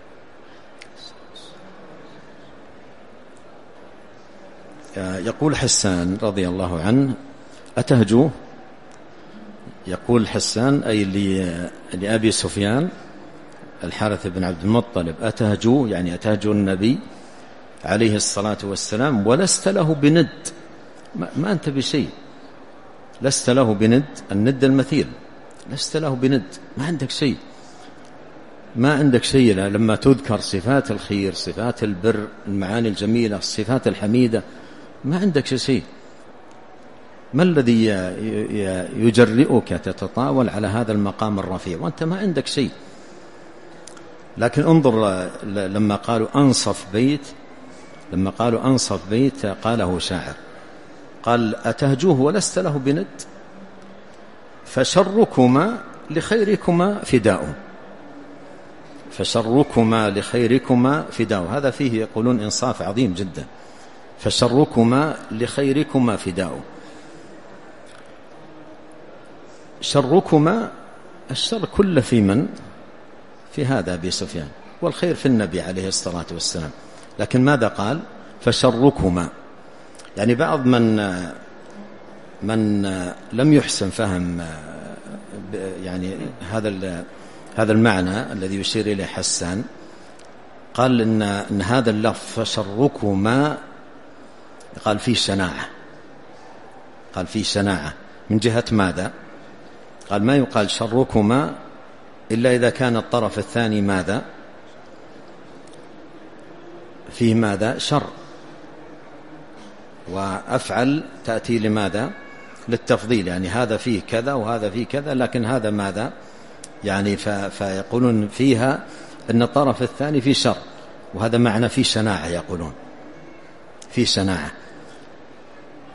يقول حسان رضي الله عنه أتهجو، يقول حسان أي لأبي سفيان الحارث بن عبد المطلب أتهجو يعني أتهجو النبي عليه الصلاة والسلام ولست له بند، ما أنت بشيء، لست له بند، الند المثيل، لست له بند، ما عندك شيء، ما عندك شيء. لما تذكر صفات الخير صفات البر المعاني الجميلة الصفات الحميدة ما عندك شيء. ما الذي يجرئك تتطاول على هذا المقام الرفيع وأنت ما عندك شيء؟ لكن انظر لما قالوا أنصف بيت، لما قالوا أنصف بيت قاله شاعر، قال أتهجوه ولست له بند فشركما لخيركما فداء، فشركما لخيركما فداء، هذا فيه يقولون إنصاف عظيم جدا، فشركما لخيركما فداء. شركما الشر كل في من؟ في هذا أبي سفيان، والخير في النبي عليه الصلاة والسلام. لكن ماذا قال؟ فشركما، يعني بعض من من لم يحسن فهم يعني هذا هذا المعنى الذي يشير إليه حسان، قال إن, إن هذا اللفظ فشركما قال فيه شناعة، قال فيه شناعة من جهة ماذا؟ قال ما يقال شركما إلا إذا كان الطرف الثاني ماذا؟ فيه ماذا؟ شر، وأفعل تأتي لماذا؟ للتفضيل، يعني هذا فيه كذا وهذا فيه كذا، لكن هذا ماذا؟ يعني فيقولون فيها أن الطرف الثاني فيه شر، وهذا معنى فيه شناعة، يقولون فيه شناعة.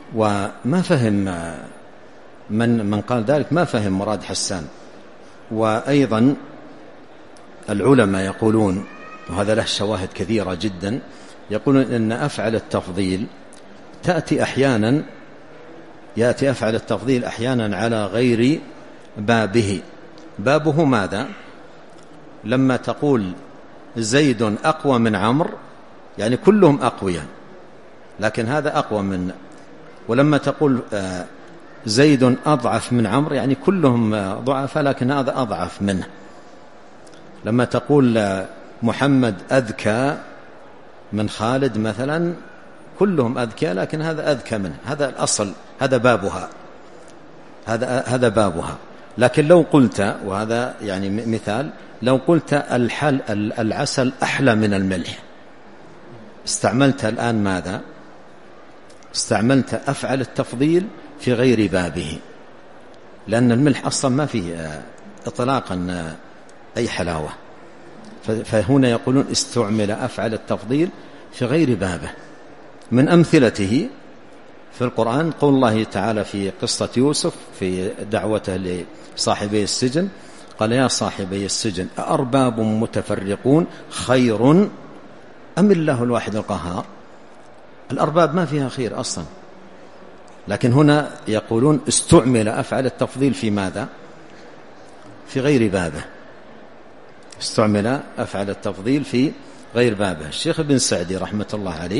وما فهم من من قال ذلك ما فهم مراد حسان. وأيضا العلماء يقولون، وهذا له شواهد كثيرة جدا، يقولون إن أفعل التفضيل تأتي أحيانا يأتي أفعل التفضيل أحيانا على غير بابه. بابه ماذا؟ لما تقول زيد أقوى من عمرو يعني كلهم أقوياء، لكن هذا أقوى من. ولما تقول زيد أضعف من عمرو يعني كلهم ضعفاء لكن هذا أضعف منه. لما تقول محمد أذكى من خالد مثلا كلهم أذكى لكن هذا أذكى منه. هذا الأصل، هذا بابها، هذا هذا بابها. لكن لو قلت، وهذا يعني مثال، لو قلت الحل العسل أحلى من الملح، استعملت الآن ماذا؟ استعملت أفعل التفضيل في غير بابه، لأن الملح أصلا ما فيه إطلاقا أي حلاوة. فهنا يقولون استعمل أفعل التفضيل في غير بابه. من أمثلته في القرآن قول الله تعالى في قصة يوسف في دعوته لصاحبي السجن، قال يا صاحبي السجن أأرباب متفرقون خير أم الله الواحد القهار؟ الأرباب ما فيها خير أصلا، لكن هنا يقولون استعمل أفعل التفضيل في ماذا؟ في غير بابه. استعمل أفعل التفضيل في غير بابه. الشيخ ابن سعدي رحمة الله عليه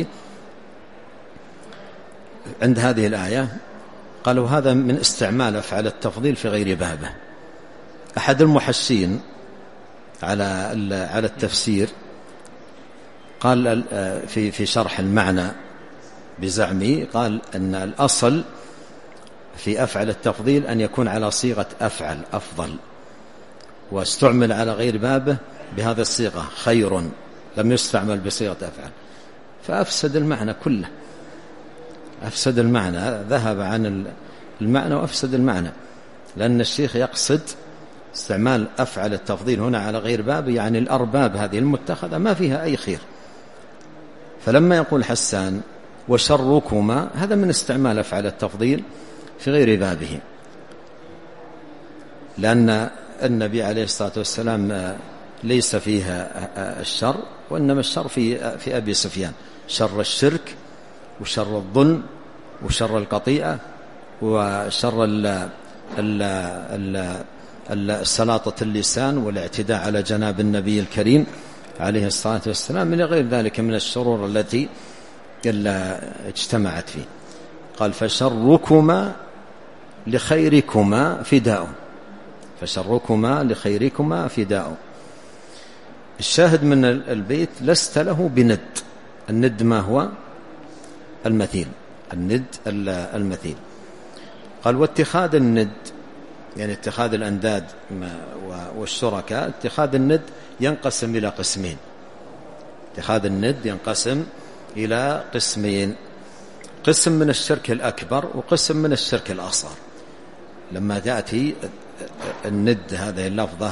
عند هذه الآية قالوا هذا من استعمال أفعل التفضيل في غير بابه. أحد المحشين على على التفسير قال في في شرح المعنى بزعمه، قال أن الأصل في أفعل التفضيل أن يكون على صيغة أفعل أفضل، واستعمل على غير بابه بهذا الصيغة خير، لم يستعمل بصيغة أفعل، فأفسد المعنى كله، أفسد المعنى، ذهب عن المعنى وأفسد المعنى. لأن الشيخ يقصد استعمال أفعل التفضيل هنا على غير بابه، يعني الأرباب هذه المتخذة ما فيها أي خير. فلما يقول حسان وشركما، هذا من استعمال أفعل التفضيل في غير بابه، لأن النبي عليه الصلاة والسلام ليس فيها الشر، وإنما الشر في في أبي سفيان، شر الشرك وشر الظلم وشر القطيئة وشر ال ال السلاطة اللسان والاعتداء على جناب النبي الكريم عليه الصلاة والسلام، من غير ذلك من الشرور التي اجتمعت فيه. قال فشركما لخيركما فداء، فشركما لخيركما فداء. الشاهد من البيت لست له بند. الند ما هو؟ المثيل، الند المثيل. قال واتخاذ الند يعني اتخاذ الأنداد والشركاء، اتخاذ الند ينقسم إلى قسمين. اتخاذ الند ينقسم إلى قسمين، قسم من الشرك الأكبر وقسم من الشرك الأصغر. لما تأتي الند هذه اللفظة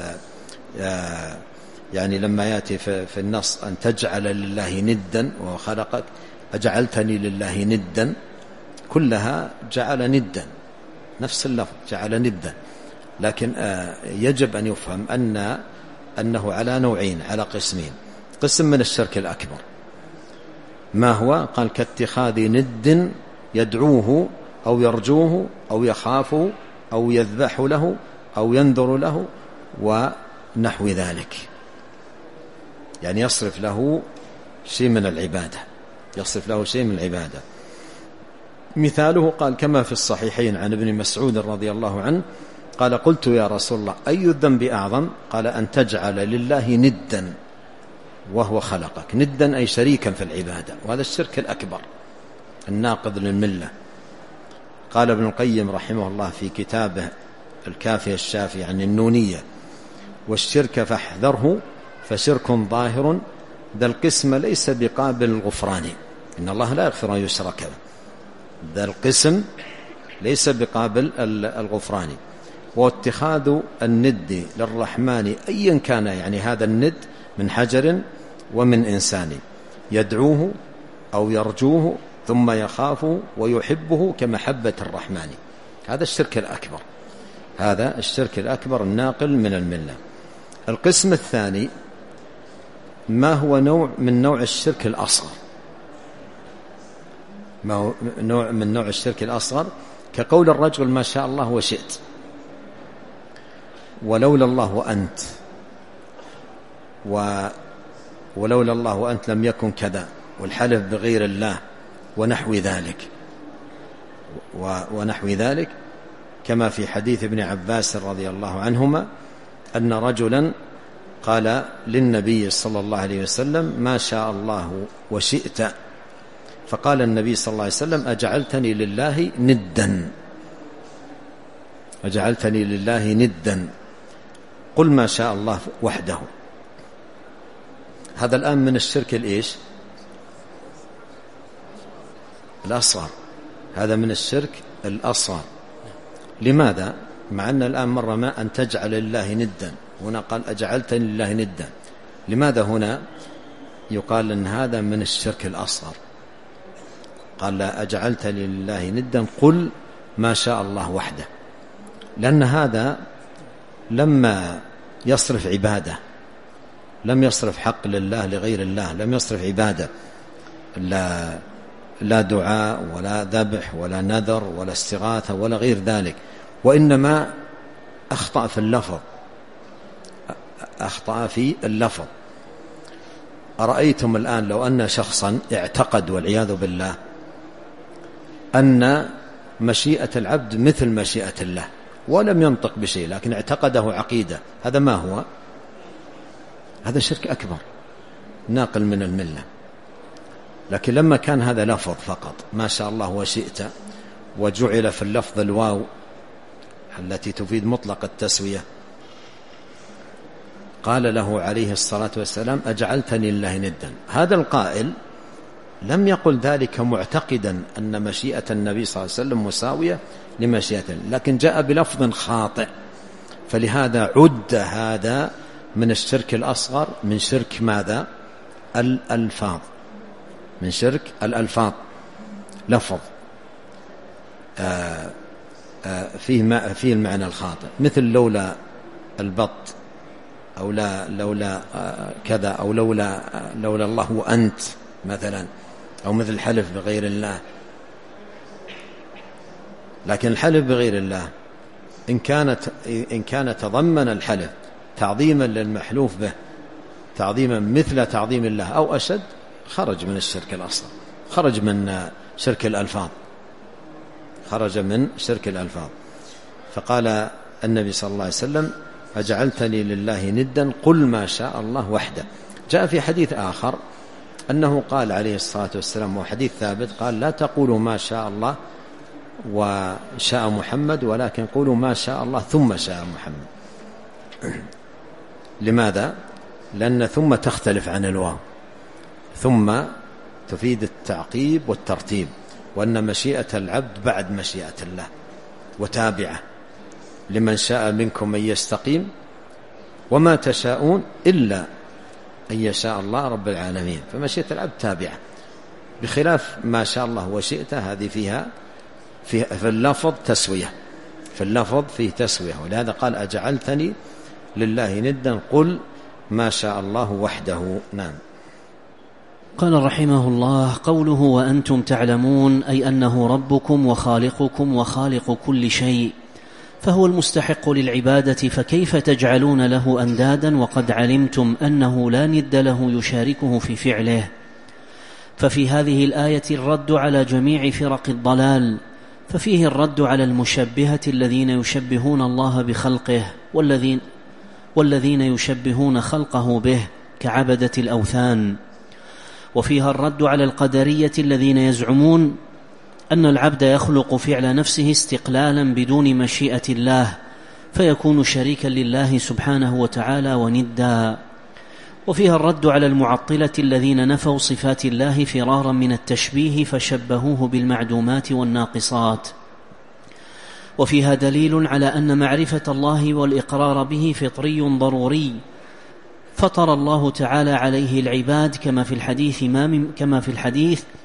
يعني لما يأتي في النص أن تجعل لله ندا وخلقك، أجعلتني لله ندا، كلها جعل ندا، نفس اللفظ جعل ندا. لكن يجب أن يفهم أن أنه على نوعين، على قسمين. قسم من الشرك الأكبر ما هو؟ قال كاتخاذ ند يدعوه أو يرجوه أو يخاف أو يذبح له أو ينذر له ونحو ذلك، يعني يصرف له شيء من العبادة، يصرف له شيء من العبادة. مثاله قال كما في الصحيحين عن ابن مسعود رضي الله عنه قال قلت يا رسول الله أي الذنب أعظم؟ قال أن تجعل لله ندا وهو خلقك. ندا أي شريكا في العبادة، وهذا الشرك الأكبر الناقض للملة. قال ابن القيم رحمه الله في كتابه الكافية الشافية عن النونية والشرك فاحذره فشرك ظاهر ذا القسم ليس بقابل الغفران، إن الله لا يغفر أن يشرك به، ذا القسم ليس بقابل الغفران. واتخاذ الند للرحمن أيا كان، يعني هذا الند من حجر ومن إنسان، يدعوه أو يرجوه ثم يخاف ويحبه كمحبة الرحمن. هذا الشرك الأكبر، هذا الشرك الأكبر الناقل من الملة. القسم الثاني ما هو نوع من نوع الشرك الأصغر، ما هو نوع من نوع الشرك الأصغر كقول الرجل ما شاء الله وشئت، ولولا الله وأنت، و ولولا الله وأنت لم يكن كذا، والحلف بغير الله ونحو ذلك ونحو ذلك كما في حديث ابن عباس رضي الله عنهما أن رجلا قال للنبي صلى الله عليه وسلم ما شاء الله وشئت، فقال النبي صلى الله عليه وسلم أجعلتني لله ندا، أجعلتني لله ندا، قل ما شاء الله وحده. هذا الآن من الشرك الإيش؟ الأصغر، هذا من الشرك الأصغر. لماذا؟ مع أن الآن مر ما أن تجعل لله ندا، هنا قال أجعلتني لله ندا، لماذا هنا يقال أن هذا من الشرك الأصغر؟ قال لا أجعلتني لله ندا قل ما شاء الله وحده، لأن هذا لما يصرف عبادة لم يصرف حق لله لغير الله، لم يصرف عبادة، لا, لا دعاء ولا ذبح ولا نذر ولا استغاثة ولا غير ذلك، وإنما أخطأ في اللفظ، أخطأ في اللفظ. أرأيتم الآن لو أن شخصا اعتقد والعياذ بالله أن مشيئة العبد مثل مشيئة الله ولم ينطق بشيء لكن اعتقده عقيدة، هذا ما هو؟ هذا شرك أكبر ناقل من الملة. لكن لما كان هذا لفظ فقط ما شاء الله وشئت، وجعل في اللفظ الواو التي تفيد مطلق التسوية، قال له عليه الصلاة والسلام أجعلتني لله ندا. هذا القائل لم يقل ذلك معتقدا أن مشيئة النبي صلى الله عليه وسلم مساوية لمشيئته، لكن جاء بلفظ خاطئ، فلهذا عد هذا من الشرك الأصغر، من شرك ماذا؟ الألفاظ، من شرك الألفاظ، لفظ آآ آآ فيه, فيه المعنى الخاطئ، مثل لولا البط، أو لا لولا كذا، أو لولا لولا الله وأنت مثلا، أو مثل الحلف بغير الله. لكن الحلف بغير الله إن كانت إن كان تضمن الحلف تعظيما للمحلوف به، تعظيما مثل تعظيم الله أو أشد، خرج من الشرك الأصغر، خرج من شرك الألفاظ، خرج من شرك الألفاظ. فقال النبي صلى الله عليه وسلم أجعلتني لله ندا قل ما شاء الله وحده. جاء في حديث آخر أنه قال عليه الصلاة والسلام، وحديث ثابت، قال لا تقولوا ما شاء الله وشاء محمد ولكن قولوا ما شاء الله ثم شاء محمد. لماذا؟ لأن ثم تختلف عن الواو، ثم تفيد التعقيب والترتيب، وأن مشيئة العبد بعد مشيئة الله وتابعة، لمن شاء منكم أن يستقيم وما تشاءون إلا أن يشاء الله رب العالمين. فمشيئة العبد تابعة، بخلاف ما شاء الله وشئت، هذه فيها في اللفظ تسوية، في اللفظ فيه تسوية، ولهذا قال أجعلتني لله ندا قل ما شاء الله وحده. نعم. قال رحمه الله: قوله وأنتم تعلمون أي أنه ربكم وخالقكم وخالق كل شيء، فهو المستحق للعبادة، فكيف تجعلون له أندادا وقد علمتم أنه لا ند له يشاركه في فعله؟ ففي هذه الآية الرد على جميع فرق الضلال، ففيه الرد على المشبهة الذين يشبهون الله بخلقه، والذين, والذين يشبهون خلقه به كعبدة الأوثان، وفيها الرد على القدرية الذين يزعمون أن العبد يخلق فعل نفسه استقلالا بدون مشيئة الله، فيكون شريكا لله سبحانه وتعالى وندا. وفيها الرد على المعطلة الذين نفوا صفات الله فرارا من التشبيه فشبهوه بالمعدومات والناقصات. وفيها دليل على أن معرفة الله والإقرار به فطري ضروري، فطر الله تعالى عليه العباد، كما في الحديث ما من كما في الحديث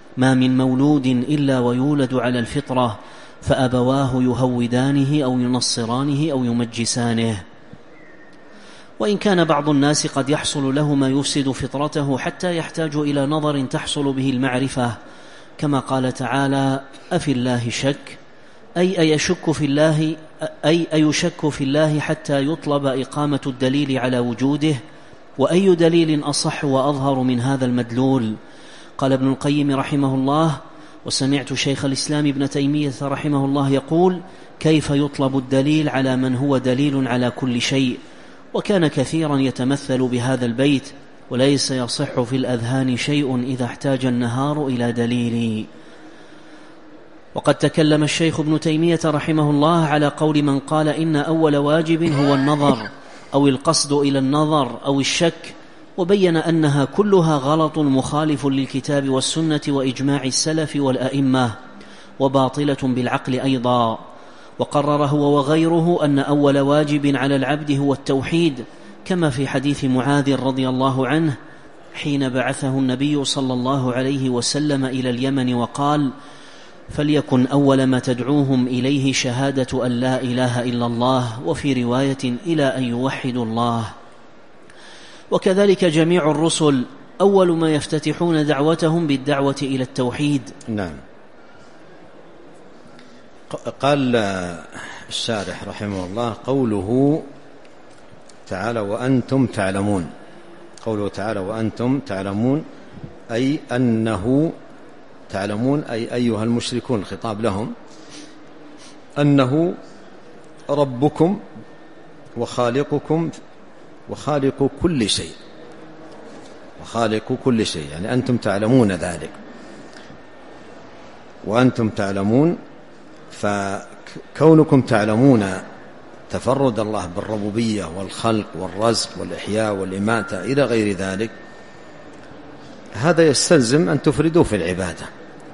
ما من مولود إلا ويولد على الفطرة فأبواه يهودانه أو ينصرانه أو يمجسانه. وإن كان بعض الناس قد يحصل له ما يفسد فطرته حتى يحتاج إلى نظر تحصل به المعرفة، كما قال تعالى: أفي الله شك، أي أيشك في الله أي أيشك في الله حتى يطلب إقامة الدليل على وجوده، وأي دليل أصح وأظهر من هذا المدلول؟ قال ابن القيم رحمه الله: وسمعت شيخ الإسلام ابن تيمية رحمه الله يقول: كيف يطلب الدليل على من هو دليل على كل شيء؟ وكان كثيرا يتمثل بهذا البيت: وليس يصح في الأذهان شيء إذا احتاج النهار إلى دليل. وقد تكلم الشيخ ابن تيمية رحمه الله على قول من قال إن أول واجب هو النظر أو القصد إلى النظر أو الشك، وبين أنها كلها غلط مخالف للكتاب والسنة وإجماع السلف والأئمة، وباطلة بالعقل أيضا. وقرر هو وغيره أن أول واجب على العبد هو التوحيد، كما في حديث معاذ رضي الله عنه حين بعثه النبي صلى الله عليه وسلم إلى اليمن وقال: فليكن أول ما تدعوهم إليه شهادة أن لا إله إلا الله، وفي رواية إلى أن يوحدوا الله. وكذلك جميع الرسل أول ما يفتتحون دعوتهم بالدعوة إلى التوحيد. نعم. قال الشارح رحمه الله: قوله تعالى وأنتم تعلمون، قوله تعالى وأنتم تعلمون أي أنه تعلمون أي أيها المشركون، الخطاب لهم، أنه ربكم وخالقكم وخالق كل شيء، وخالق كل شيء، يعني أنتم تعلمون ذلك. وأنتم تعلمون، فكونكم تعلمون تفرد الله بالربوبية والخلق والرزق والإحياء والإماتة إلى غير ذلك، هذا يستلزم أن تفردوا في العبادة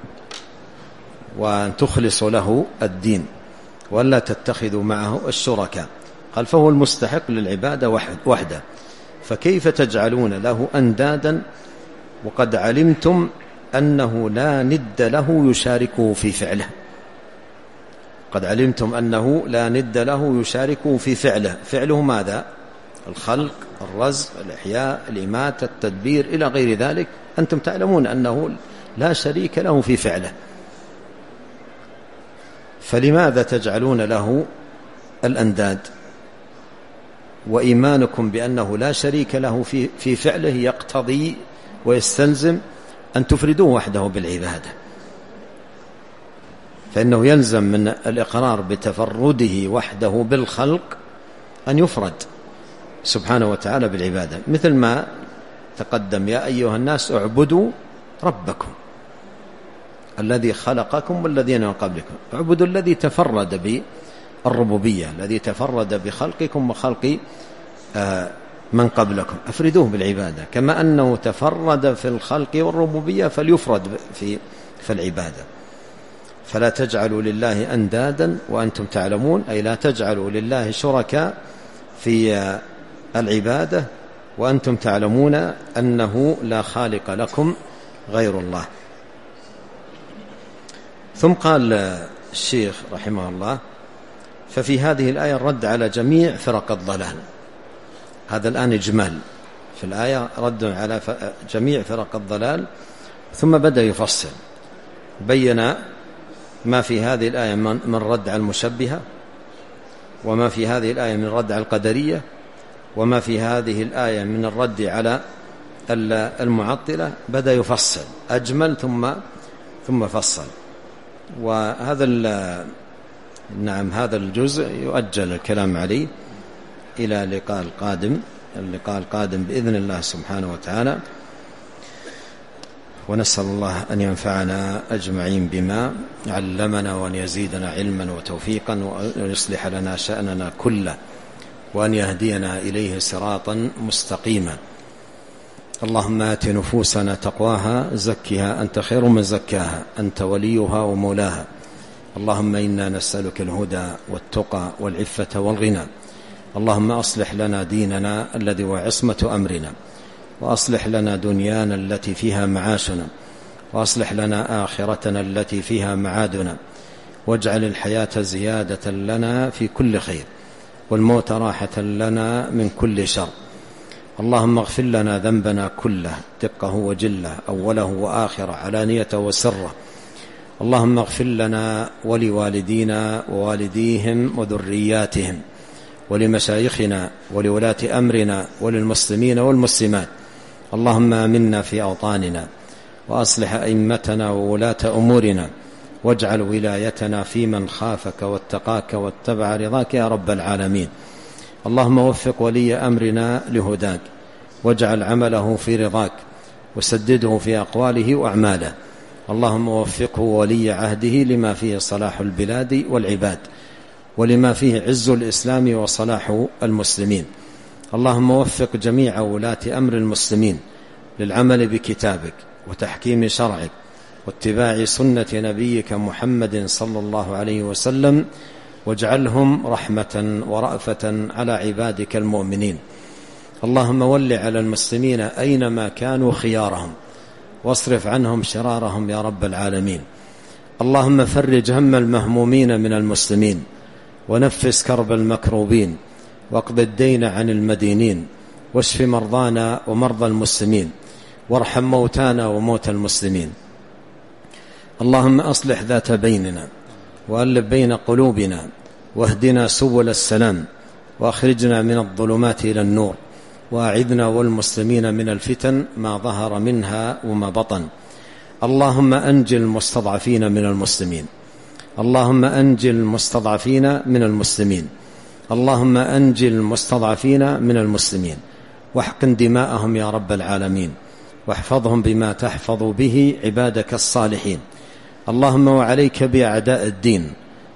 وأن تخلصوا له الدين ولا تتخذوا معه الشركاء. قال: فهو المستحق للعبادة وحده، فكيف تجعلون له أندادا وقد علمتم أنه لا ند له يشاركه في فعله؟ قد علمتم أنه لا ند له يشاركه في فعله. فعله ماذا؟ الخلق، الرزق، الإحياء، الإماتة، التدبير إلى غير ذلك. أنتم تعلمون أنه لا شريك له في فعله، فلماذا تجعلون له الأنداد؟ وإيمانكم بأنه لا شريك له في في فعله يقتضي ويستلزم أن تفردوه وحده بالعبادة، فإنه يلزم من الإقرار بتفرده وحده بالخلق أن يفرد سبحانه وتعالى بالعبادة، مثل ما تقدم: يا أيها الناس اعبدوا ربكم الذي خلقكم والذين من قبلكم. اعبدوا الذي تفرد بالربوبية، الذي تفرد بخلقكم وخلق من قبلكم، أفردوه بالعبادة كما أنه تفرد في الخلق والربوبية فليفرد في في العبادة. فلا تجعلوا لله أندادا وأنتم تعلمون، أي لا تجعلوا لله شركاء في العبادة وأنتم تعلمون أنه لا خالق لكم غير الله. ثم قال الشيخ رحمه الله: ففي هذه الآية الرد على جميع فرق الضلال. هذا الآن إجمال في الآية، رد على جميع فرق الضلال، ثم بدأ يفصل، بين ما في هذه الآية من رد على المشبهة، وما في هذه الآية من رد على القدرية، وما في هذه الآية من الرد على المعطلة. بدأ يفصل، أجمل ثم ثم فصل. وهذا نعم هذا الجزء يؤجل الكلام عليه إلى لقاء القادم اللقاء القادم بإذن الله سبحانه وتعالى. ونسأل الله أن ينفعنا أجمعين بما علمنا، وأن يزيدنا علما وتوفيقا، وأن يصلح لنا شأننا كله، وأن يهدينا إليه صراطا مستقيما. اللهم آت نفوسنا تقواها، زكها أنت خير من زكاها، أنت وليها ومولاها. اللهم إنا نسألك الهدى والتقى والعفة والغنى. اللهم أصلح لنا ديننا الذي هو عصمة أمرنا، وأصلح لنا دنيانا التي فيها معاشنا، وأصلح لنا آخرتنا التي فيها معادنا، واجعل الحياة زيادة لنا في كل خير، والموت راحة لنا من كل شر. اللهم اغفر لنا ذنبنا كله دقه وجله، أوله وآخره، علانيته وسره. اللهم اغفر لنا ولوالدينا ووالديهم وذرياتهم، ولمشايخنا ولولاة أمرنا وللمسلمين والمسلمات. اللهم آمنا في أوطاننا، وأصلح أئمتنا وولاة أمورنا، واجعل ولايتنا في من خافك واتقاك واتبع رضاك يا رب العالمين. اللهم وفق ولي أمرنا لهداك، واجعل عمله في رضاك، وسدده في أقواله وأعماله. اللهم وفقه ولي عهده لما فيه صلاح البلاد والعباد، ولما فيه عز الإسلام وصلاح المسلمين. اللهم وفق جميع ولاة أمر المسلمين للعمل بكتابك وتحكيم شرعك واتباع سنة نبيك محمد صلى الله عليه وسلم، واجعلهم رحمة ورأفة على عبادك المؤمنين. اللهم ول على المسلمين أينما كانوا خيارهم، واصرف عنهم شرارهم يا رب العالمين. اللهم فرج هم المهمومين من المسلمين، ونفس كرب المكروبين، واقض الدين عن المدينين، واشف مرضانا ومرضى المسلمين، وارحم موتانا وموتى المسلمين. اللهم أصلح ذات بيننا، وألف بين قلوبنا، واهدنا سبل السلام، وأخرجنا من الظلمات إلى النور، وأعذنا والمسلمين من الفتن ما ظهر منها وما بطن. اللهم أنجي المستضعفين من المسلمين، اللهم أنجي المستضعفين من المسلمين، اللهم أنجي المستضعفين من المسلمين، واحقن دماءهم يا رب العالمين، واحفظهم بما تحفظ به عبادك الصالحين. اللهم وعليك بأعداء الدين،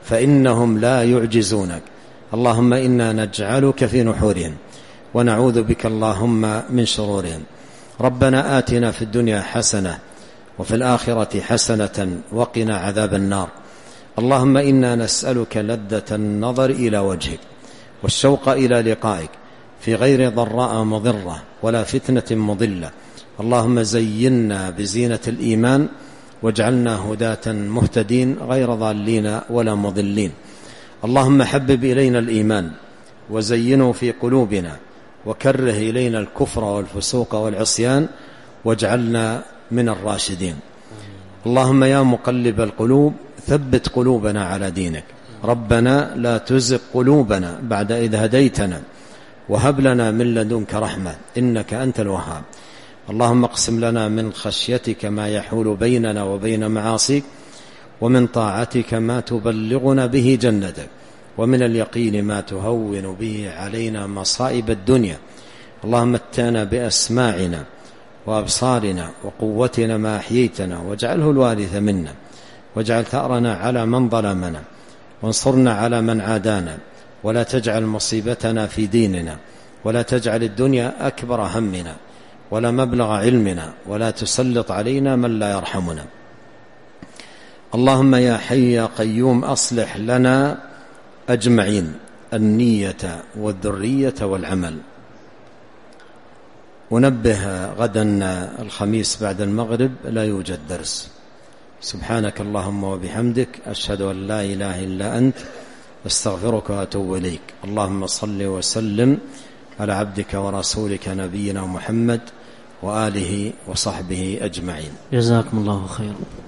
فإنهم لا يعجزونك. اللهم إنا نجعلك في نحورهم، ونعوذ بك اللهم من شرورهم. ربنا آتنا في الدنيا حسنة، وفي الآخرة حسنة، وقنا عذاب النار. اللهم إنا نسألك لذة النظر إلى وجهك، والشوق إلى لقائك، في غير ضراء مضرة ولا فتنة مضلة. اللهم زينا بزينة الإيمان، واجعلنا هداة مهتدين غير ضالين ولا مضلين. اللهم حبب إلينا الإيمان، وزينه في قلوبنا، وكره إلينا الكفر والفسوق والعصيان، واجعلنا من الراشدين. اللهم يا مقلب القلوب ثبت قلوبنا على دينك. ربنا لا تزغ قلوبنا بعد إذ هديتنا، وهب لنا من لدنك رحمة إنك أنت الوهاب. اللهم اقسم لنا من خشيتك ما يحول بيننا وبين معاصيك، ومن طاعتك ما تبلغنا به جنتك، ومن اليقين ما تهون به علينا مصائب الدنيا. اللهم متعنا بأسماعنا وأبصارنا وقوتنا ما أحييتنا، واجعله الوارث منا، واجعل ثأرنا على من ظلمنا، وانصرنا على من عادانا، ولا تجعل مصيبتنا في ديننا، ولا تجعل الدنيا أكبر همنا ولا مبلغ علمنا، ولا تسلط علينا من لا يرحمنا. اللهم يا حي يا قيوم أصلح لنا أجمعين النية والذرية والعمل. ونبه غدا الخميس بعد المغرب لا يوجد درس. سبحانك اللهم وبحمدك، أشهد أن لا إله إلا أنت، استغفرك وأتوب إليك. اللهم صل وسلم على عبدك ورسولك نبينا محمد وآله وصحبه أجمعين. جزاكم الله خيرا.